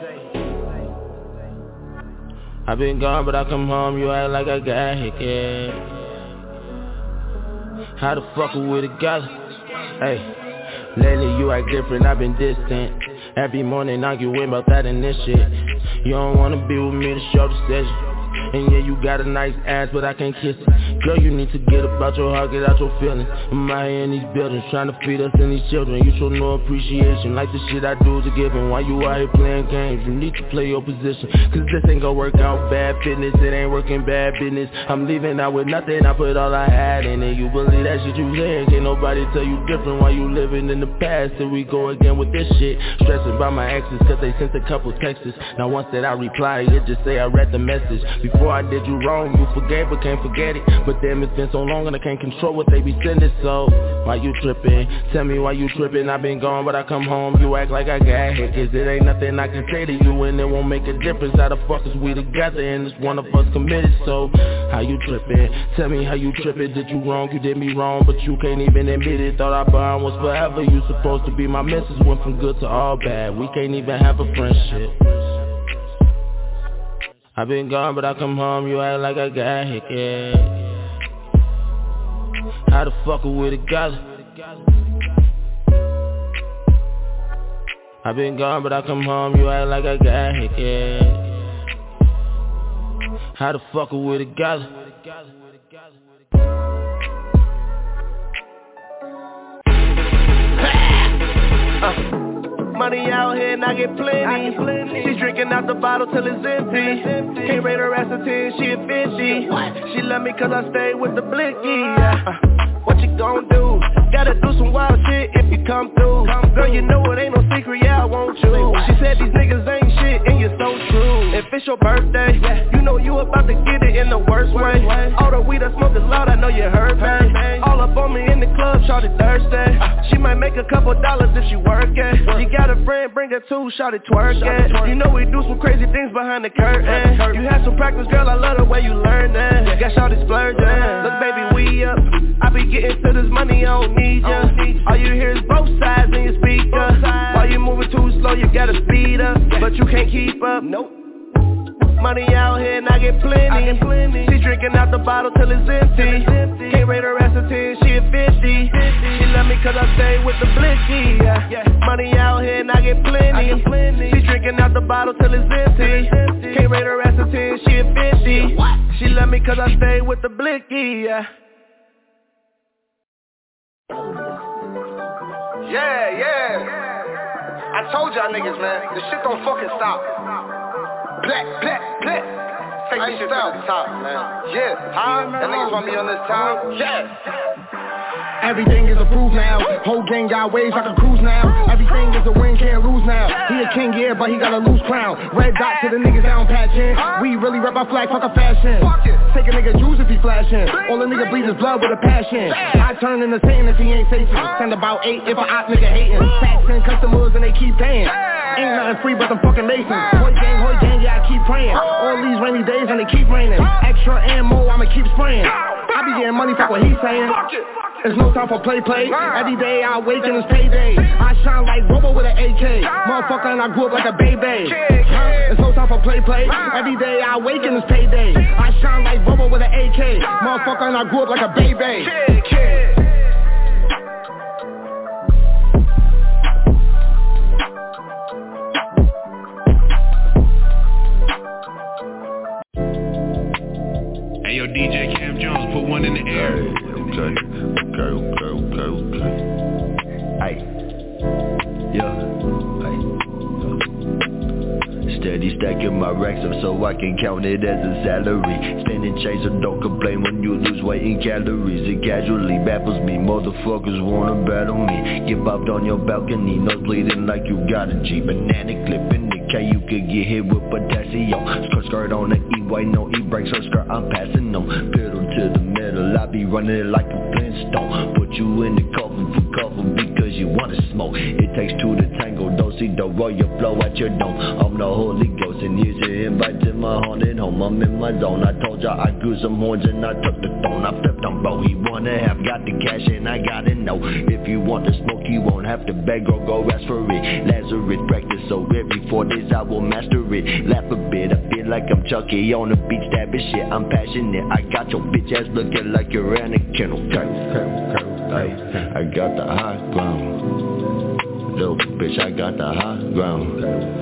I've been gone, but I come home, you act like I got hit, yeah. How the fuck are we together? Hey, lately you act different, I've been distant. Every morning arguing about that and this shit. You don't wanna be with me to show decision. And yeah, you got a nice ass, but I can't kiss it. Girl, you need to get about your heart, get out your feelings. I'm out here in these buildings, trying to feed us and these children. You show no appreciation, like the shit I do is a given. Why you out here playing games? You need to play your position. Cause this ain't gonna work out, bad fitness, it ain't working, bad business. I'm leaving out with nothing, I put all I had in it. You believe that shit you saying, can't nobody tell you different. Why you living in the past, till we go again with this shit. Stressing by my exes, cause they sent a couple texts. Now once that I reply, it just say I read the message. Before I did you wrong, you forgave but can't forget it. But damn, it's been so long and I can't control what they be sending. So, why you tripping? Tell me why you tripping. I've been gone but I come home, you act like I got hit. Cause it ain't nothing I can say to you and it won't make a difference. How the fuck is we together and it's one of us committed? So, how you tripping? Tell me how you tripping. Did you wrong? You did me wrong but you can't even admit it. Thought our bond was forever. You supposed to be my missus. Went from good to all bad. We can't even have a friendship. I've been gone, but I come home, you act like I got hit, yeah. How the fuck are we together? I've been gone, but I come home, you act like I got hit, yeah. How the fuck are we together? Money out here and I get plenty. She's drinking out the bottle till it's empty. Can't rate her ass a 10, she a 50. She love me cause I stay with the blicky. What you gon' do? Gotta do some wild shit if you come through. Girl, you know it ain't no secret, yeah, I want you. She said these niggas ain't shit and you're so true. If it's your birthday, you know you about to get it in the worst way. All the weed I smoke is loud, I know you heard me. All up on me in the club, shawty thirsty. She might make a couple dollars if she work it. She got a friend, bring her too, shawty twerk it. You know we do some crazy things behind the curtain. You had some practice, girl, I love the way you learn that. Got shawty splurging, look baby, we up. I be getting to this money, I don't need ya. All you hear is both sides in your speaker. While you moving too slow, you gotta speed up, but you can't keep up. Nope. Money out here and I get plenty. She drinking out the bottle till it's empty. Can't rate her ass a 10, she a 50. She love me cause I stay with the blicky. Money out here and I get plenty. She drinking out the bottle till it's empty. Can't rate her ass a 10, she a 50. She love me cause I stay with the blicky. Yeah. I told y'all niggas, man, this shit don't fucking stop. Black. Take this shit to the top, man. Yeah, that niggas want me on this time? Yeah. Everything is approved now. Whole gang got waves, I can cruise now. Everything is a win, can't lose now. He a king, yeah, but he got a loose crown. Red dot to the niggas down patching. We really rep our flag, fuck a fashion. Take a nigga juice if he flashing. All the nigga bleed is blood with a passion. I turn into Satan if he ain't Satan. Send about 8 if a op nigga hating. Taxing customers and they keep paying. Ain't nothing free but them fucking Masons. Hoy gang, yeah, I keep praying. All these rainy days and they keep raining. Extra ammo, I'ma keep spraying. I be getting money, fuck what he's saying. There's no time for play. Every day I wake and it's payday. I shine like Robo with an AK. Motherfucker, and I grew up like a baby. There's no time for play. Every day I wake and it's payday. I shine like Robo with an AK. Motherfucker, and I grew up like a baby. Hey yo, DJ Cam Jones, put one in the air. Okay. Ay, yeah. Ay. Steady stacking my racks up so I can count it as a salary. Spending change, so don't complain when you lose weight in calories. It casually baffles me, motherfuckers wanna battle me. Get bopped on your balcony, nose bleeding like you got a G. Banana clip in the K, you could get hit with potassium. Skirt on the E-way, no E-brake, so skirt I'm passing on. Pedal to the metal, I be running it like a Flintstone. Put you in the coffin for cover because cause you wanna smoke. It takes two to tango, don't see the royal flow at your dome. I'm the Holy Ghost and here's your invite to my haunted home. I'm in my zone, I told y'all I grew some horns and I took the throne. I flipped on bro, he wanna have, got the cash and I gotta know. If you want to smoke, you won't have to beg or go ask for it. Lazarus practice, so every 4 days I will master it. Laugh a bit, I feel like I'm Chucky on the beach, stabbing shit. I'm passionate, I got your bitch ass looking like you're Anakin. I got the high ground. Little bitch, I got the high ground.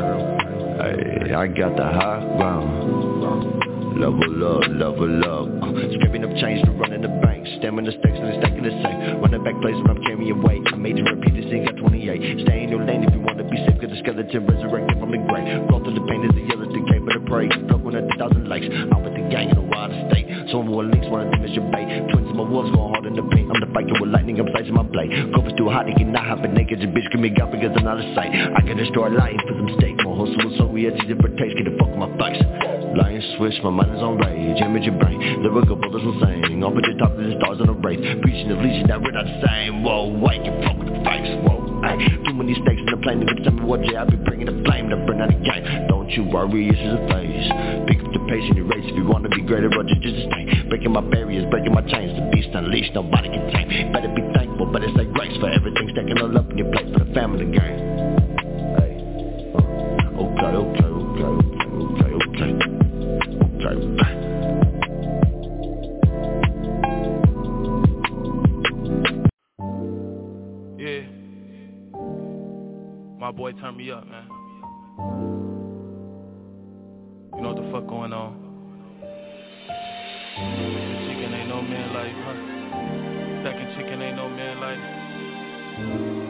I got the high ground. Level up, scraping up change to run in the bank. Stemming the stacks and the stack in the safe. Running back places when I'm carrying weight. I made you repeat this thing at 28. Stay in your lane if you wanna be safe, cause the skeleton resurrected from the grave. Roll through the pain as the yellow decay, better pray. Broke 100,000 likes, I'm with the gang in a wild state. Some more links, one of them is your bait. Twins of my wolves going hard in the paint. I'm the fighter with lightning, I'm slicing my blade. Cover's too hot, they cannot hop in naked. Your bitch give me God because I'm not a sight. I can destroy lions for some steak. More hustle, so we had 2 different tastes. Get the fuck with my face. Lion switch, my mind is on rage. Image your brain, lyrical bullets will sing. Up at the top of the stars on a race. Preaching the legion that we're not the same. Whoa, why you fuck with the face? Whoa, ay, too many snakes in the plane. Nigga tell me what I be bringing the flame to burn out the game. Don't you worry, it's just a phase. Pick up the pace in your race if you wanna be greater, or just stay. Breaking my barriers, breaking my chains. The beast unleashed, nobody can tame. Better be thankful, better say grace for everything stacking all up in your plate for the family game. Hey, okay. Yeah, my boy turned me up, man. You know what the fuck going on? The chicken ain't no man like, huh? Second chicken ain't no man like.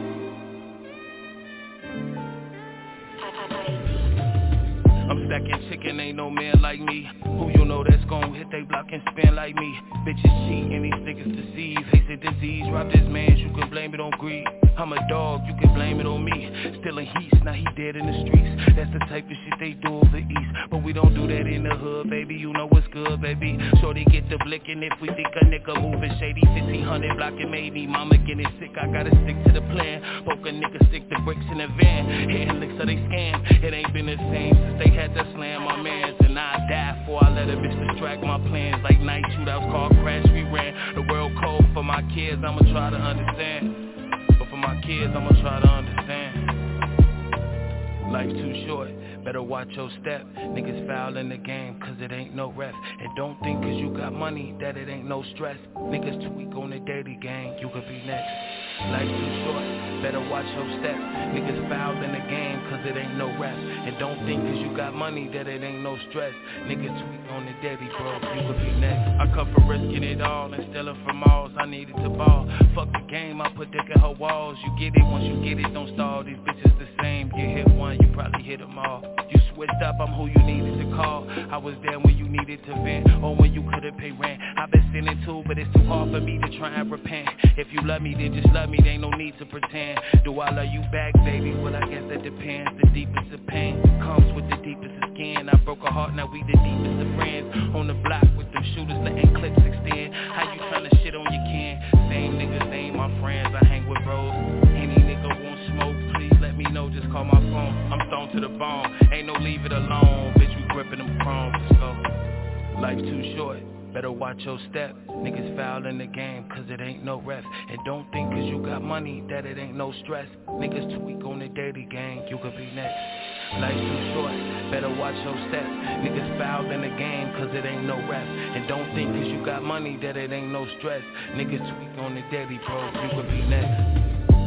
I'm stacking chicken, ain't no man like me. Who you know that's gon' hit they block and spin like me? Bitches cheating, these niggas deceive. Face a disease, rob this man, you can blame it on greed. I'm a dog, you can blame it on me. Stealing heats, now he dead in the streets. That's the type of shit they do over east. But we don't do that in the hood, baby, you know what's good, baby. Shorty get the blickin' if we think a nigga moving shady. 1500 blockin' maybe, mama getting sick, I gotta stick to the plan. Poke a nigga, stick the bricks in the van. Hitting licks so they scam. It ain't been the same since they had to slam my mans. And I died before I let a bitch distract my plans. Like night shootouts, car crash, we ran. The world cold for my kids, I'ma try to understand. But for my kids, I'ma try to understand. Life too short, better watch your step. Niggas foul in the game, cause it ain't no ref. And don't think cause you got money, that it ain't no stress. Niggas tweak on the daily gang, you could be next. Life too short, better watch your step. Niggas foul in the game, cause it ain't no ref. And don't think cause you got money, that it ain't no stress. Niggas tweak on the daily, bro, you could be next. I come for risking it all and stealing from alls. I needed to ball, fuck the game, I put dick in her walls. You get it, once you get it, don't stall. These bitches the same, you hit one, you probably hit them all. You switched up, I'm who you needed to call. I was there when you needed to vent, or when you couldn't pay rent. I've been sinning too, but it's too hard for me to try and repent. If you love me, then just love me, there ain't no need to pretend. Do I love you back, baby? Well, I guess that depends. The deepest of pain comes with the deepest of skin. I broke a heart, now we the deepest of friends. On the block with them shooters, letting clips extend. How you tryna shit on your kin? Same niggas, they ain't my friends, I hang with bros. Any nigga want smoke, please let me know, just call my phone. I'm stoned to the bone, ain't no leave it alone. Bitch, we gripping them chromes, let's go. Life too short, better watch your step. Niggas foul in the game, cause it ain't no ref. And don't think cause you got money, that it ain't no stress. Niggas tweak on the daily gang, you could be next. Life too short, better watch your step. Niggas foul in the game, cause it ain't no ref. And don't think cause you got money, that it ain't no stress. Niggas tweak on the daily, bro, you could be next.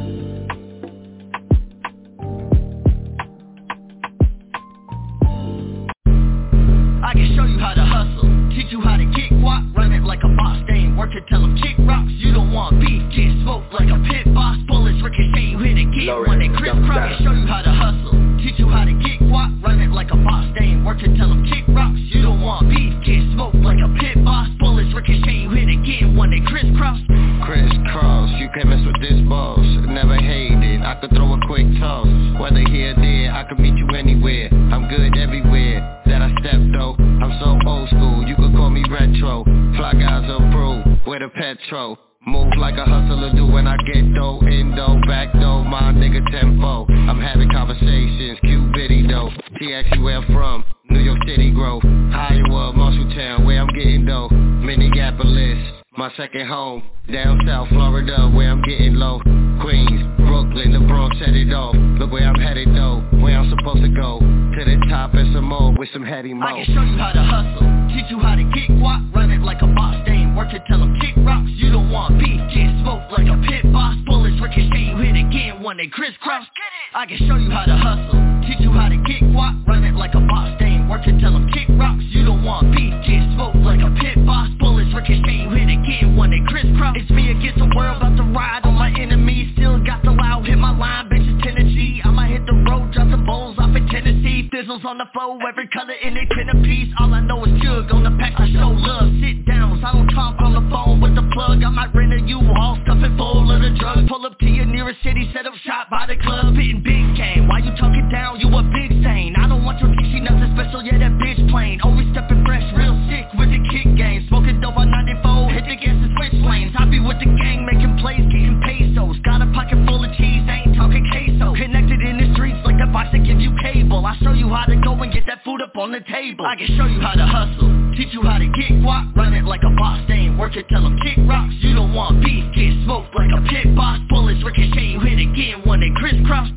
I can show you how to hustle, teach you how to kick walk, run it like a boss, they ain't working, tell them kick rocks. You don't want beef, get smoked like a pit boss. Bullets ricochet, you hit it, get when they crisscross. I can show you how to hustle, teach you how to kick walk, run it like a boss, they ain't working, tell them kick rocks. You don't want beef, get smoked like a pit boss. Bullets ricochet, you hit it, get when they crisscross. Crisscross, you can't mess with this boss. Never hated, I could throw a quick toss. Whether here or there, I could meet you anywhere. I'm good everywhere that I step though. I'm so old school, you could call me retro. Fly guys approve, where the petrol. Move like a hustler do when I get dough, endo, back dough, my nigga tenfold. I'm having conversations, cute bitty though. She asks you where I'm from, New York City Grove, Iowa, Marshalltown, where I'm getting dough. Minneapolis, my second home. Down south Florida, where I'm getting low. Queens, Brooklyn, the Bronx set it off. Look where I'm headed though, where I'm supposed to go. To the top and some more with some heady mo. I can show you how to hustle, teach you how to get guap. Run it like a boss, they ain't working till them kick rocks. You don't want beef, get smoked like a pit boss. Bullets ricochet, you hit again when they crisscross. I can show you how to hustle, teach you how to get guap. Run it like a boss, they ain't working till them kick rocks. You don't want beef, get smoked like a pit boss. Bullets ricochet, you hit again when they crisscross. It's me against the world, about to ride on my enemies. Still got the loud, hit my line, bitches Tennessee. I might hit the road, drop some bowls off in Tennessee. Fizzles on the floor, every color in it, pin a piece. All I know is jug on the pack, I show love. Sit downs, I don't talk on the phone with the plug. I might rent a U-Haul, stuffing full of the drugs. Pull up to your nearest city, set up shop by the club. Hitting big game, why you talking down, you a big stain. I don't want your DC, nothing special, yeah that bitch plain. Always stepping fresh, real sick with the kick game. Smoking dope on 94, hit the gas and switch lanes. I be with the gang, making plays, getting pesos. Got a pocket full of cheese, ain't talking queso. Connected in the streets like the box that give you cable. I show you how to go and get that food up on the table. I can show you how to hustle, teach you how to get guap. Run it like a boss, they ain't working till them kick rocks. You don't want beef, get smoked like a pit boss. Bullets ricochet, you hit again when they crisscross.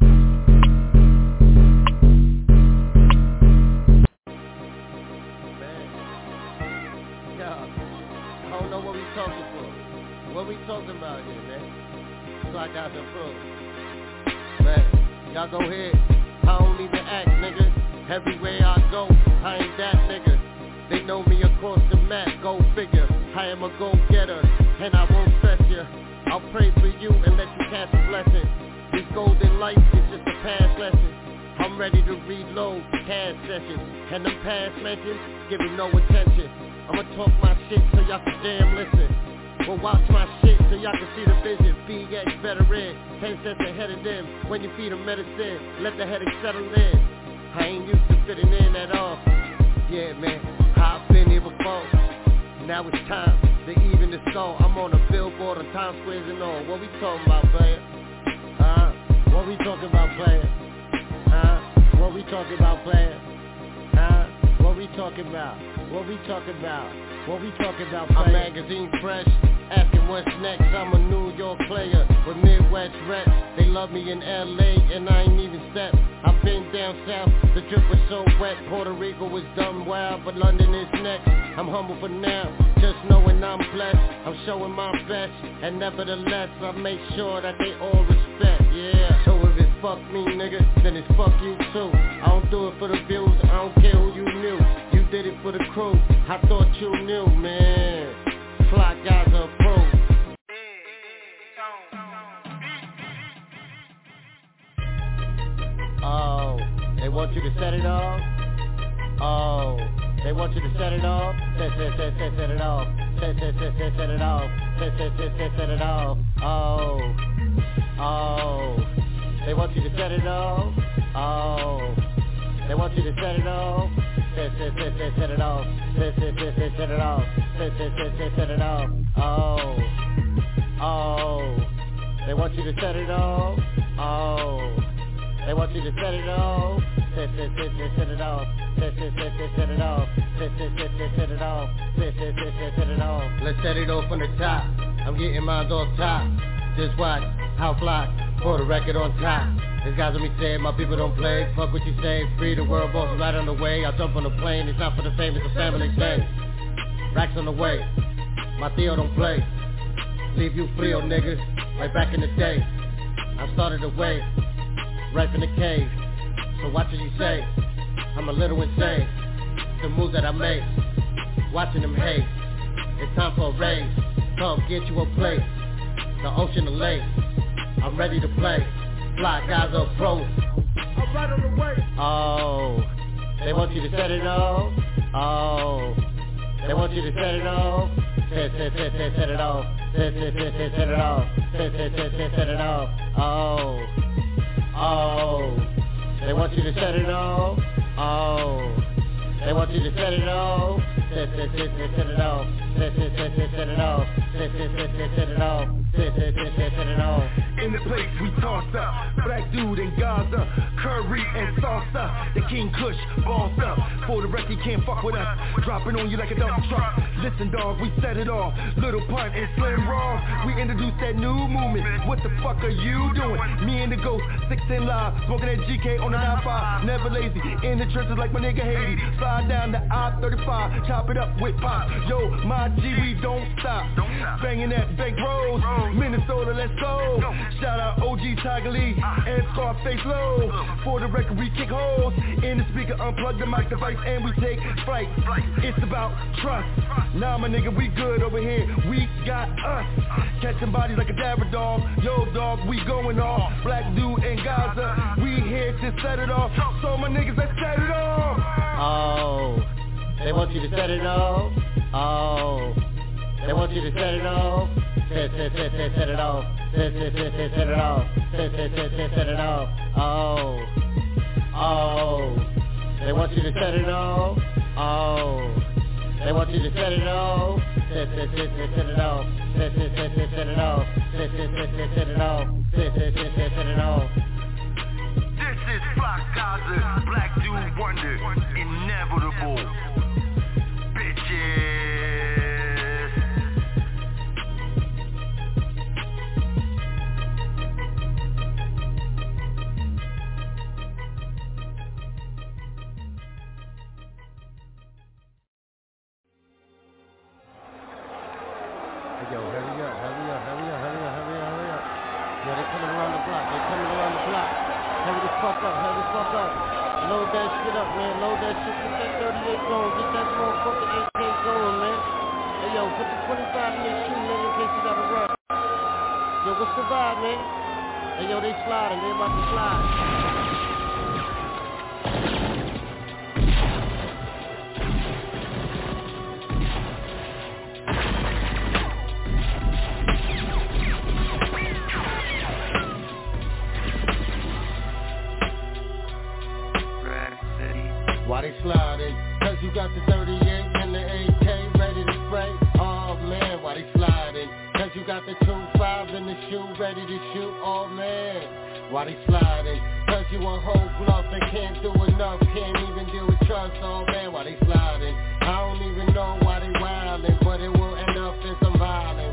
What we talking about here, man? So I got the proof. Man, y'all go ahead. I don't even act, nigga. Everywhere I go, I ain't that nigga. They know me across the map, go figure. I am a go-getter, and I won't stress you. I'll pray for you and let you catch a blessing. This golden life is just a past lesson. I'm ready to reload, cash sessions. And them past mentions, give me no attention. I'ma talk my shit so y'all can damn listen. Well, watch my shit so y'all can see the vision. BX veteran, 10 cents ahead of them. When you feed them medicine, let the headache settle in. I ain't used to fitting in at all. Yeah, man, I've been here before. Now it's time to even the score. I'm on a billboard on Times Square and all. What we talking about, player? What we talking about, player? What we talking about, player? What we talking about? What we talking about? What we talking about, player? I'm magazine fresh, asking what's next. I'm a New York player with Midwest rep. They love me in LA and I ain't even stepped. I've been down south, the drip was so wet. Puerto Rico was dumb wild, but London is next. I'm humble for now, just knowing I'm blessed. I'm showing my best, and nevertheless I make sure that they all respect. Yeah, so if it's fuck me, nigga, then it's fuck you too. I don't do it for the views, I don't care who you knew. You did it for the crew, I thought you knew, man. Fly guys are pro. Oh, they want you to set it off? Oh, they want you to set it off? Set it off. Set it off. Set it off. Oh, they want you to set it off? Oh, they want you to set it off? Set it off. Set it off. Set it off. Oh, they want you to set it off? Oh, they want you to set it off? Set it off. Set it off. Set it off. Set it off. Let's set it off from the top. I'm getting mine off top. Just watch how fly for the record on top. These guys let me say my people don't play. Fuck what you say, free the world, boss is right on the way. I jump on the plane, it's not for the fame, it's a family thing. Racks on the way, my Theo don't play. Leave you frio niggas, right back in the day. I started the way, right from the cave. So watch what you say, I'm a little insane. The moves that I make, watching them hate. It's time for a raise, come get you a place. The ocean, the lake, I'm ready to play. Fly guys are pros. I'm right on the way. Oh, they want you to set it off. Oh, they want you to set it off. Set it off. Set it off. Set it off. Oh, they want you to set it off. Oh, they want you to set it off. Set it off. Set it off. set it off, set it off. In the place we toss up, Black Dude and Gaza, Curry and salsa, the King Kush, boss up. For the record, can't fuck with us, dropping on you like a dump truck. Listen dog, we set it off, Little Punt and Slim Raw. We introduced that new movement, what the fuck are you doing? Me and the Ghost, 610 live, smoking that GK on the 9-5. Never lazy, in the trenches like my nigga Haiti. Slide down the I-35, chop it up with pop. Yo, my G, we don't stop. Banging that bank rolls, Minnesota, let's go. Shout out OG Tiger Lee and Scarface Low. For the record, we kick holes in the speaker, unplug the mic device, and we take flight. It's about trust. Nah, my nigga, we good over here. We got us. Catching bodies like a dabber dog. Yo, dog, we going off. Black Dude and Gaza, we here to set it off. So my niggas, let's set it off. Oh, they want you to set it off. Oh, they want you to set it off. Set it off. Set it off. Set it off. Oh, they want you to set it off. Oh, they want you to set it off. Set it off. Set it off. Set it off. Set it off. This is Flock Gaza, Black Dude Wonder, inevitable. Bitches. Yo, hurry up. Yeah, they coming around the block. Hurry the fuck up. Load that shit up, man. Load that shit. Get that 38 going. Get that motherfucking AK going, man. Hey, yo, put the 25 in this shoe, man, in case you gotta run. Yo, what's the vibe, man? Hey, yo, they sliding. They about to slide. Why they sliding? Cause you got the 38 and the AK ready to spray. Oh man, why they sliding? Cause you got the 2.5 in the shoe ready to shoot. Oh man, why they sliding? Cause you a whole bluff and can't do enough. Can't even deal with trust. Oh man, why they sliding? I don't even know why they wildin', but it will end up in some violence.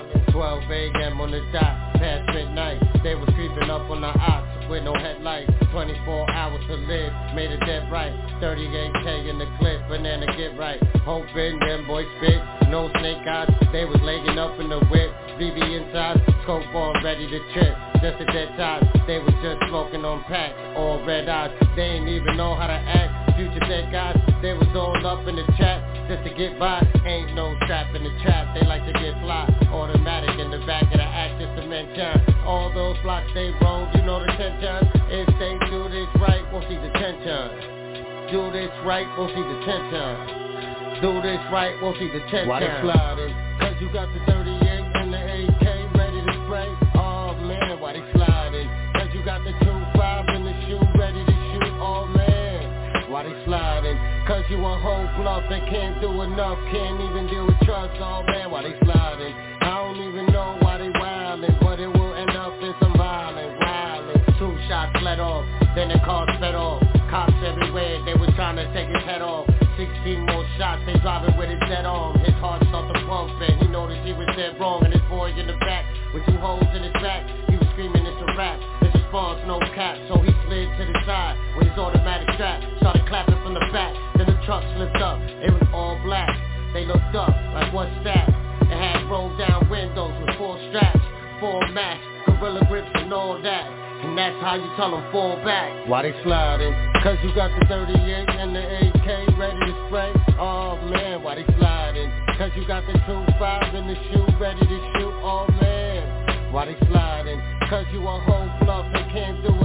12 a.m. on the dot, past midnight. They was creeping up on the ox with no headlights. 24 hours to live, made it dead right. 38K in the clip, banana get right. Hoping them boys spit, no snake eyes. They was legging up in the whip, BB inside, scope on ready to trip. Just a dead time, they was just smoking on pack, all red eyes. They ain't even know how to act. Future dead guys, they was all up in the chat just to get by. Ain't no strap in the trap, they like to get fly. Automatic in the back of the act, just to mention. All those blocks they roll, you know the tension. If they do this right, we'll see the tension. Do this right, we'll see the tension. Do this right, we'll see the tension. Why they sliding? Cause you got the 38 and the AK ready to spray. Oh man, why they sliding? Cause you got the 2.5 in the shoe ready to shoot. Oh man, why they sliding? Cause you a whole bluff and can't do enough. Can't even deal with trust. Oh man, why they sliding? I don't even know why they wildin', but it will end up in some violence. 2 shots let off, then the car sped off. Cops everywhere, they was trying to take his head off. 16 more shots, they driving with his dead arm. His heart started pumping, he noticed he was dead wrong. And his boy in the back, with 2 holes in his back, he was screaming it's a rap. His response, no cap, so he slid to the side with his automatic strap. Started clapping from the back, then the truck slipped up. It was all black, they looked up, like what's that? It had rolled down windows with 4 straps, 4 match, gorilla grips and all that. And that's how you tell them fall back. Why they sliding? Cause you got the 38 and the AK ready to spray. Oh man, why they sliding? Cause you got the 2.5 in the shoe ready to shoot. Oh man, why they sliding? Cause you a whole bluff and can't do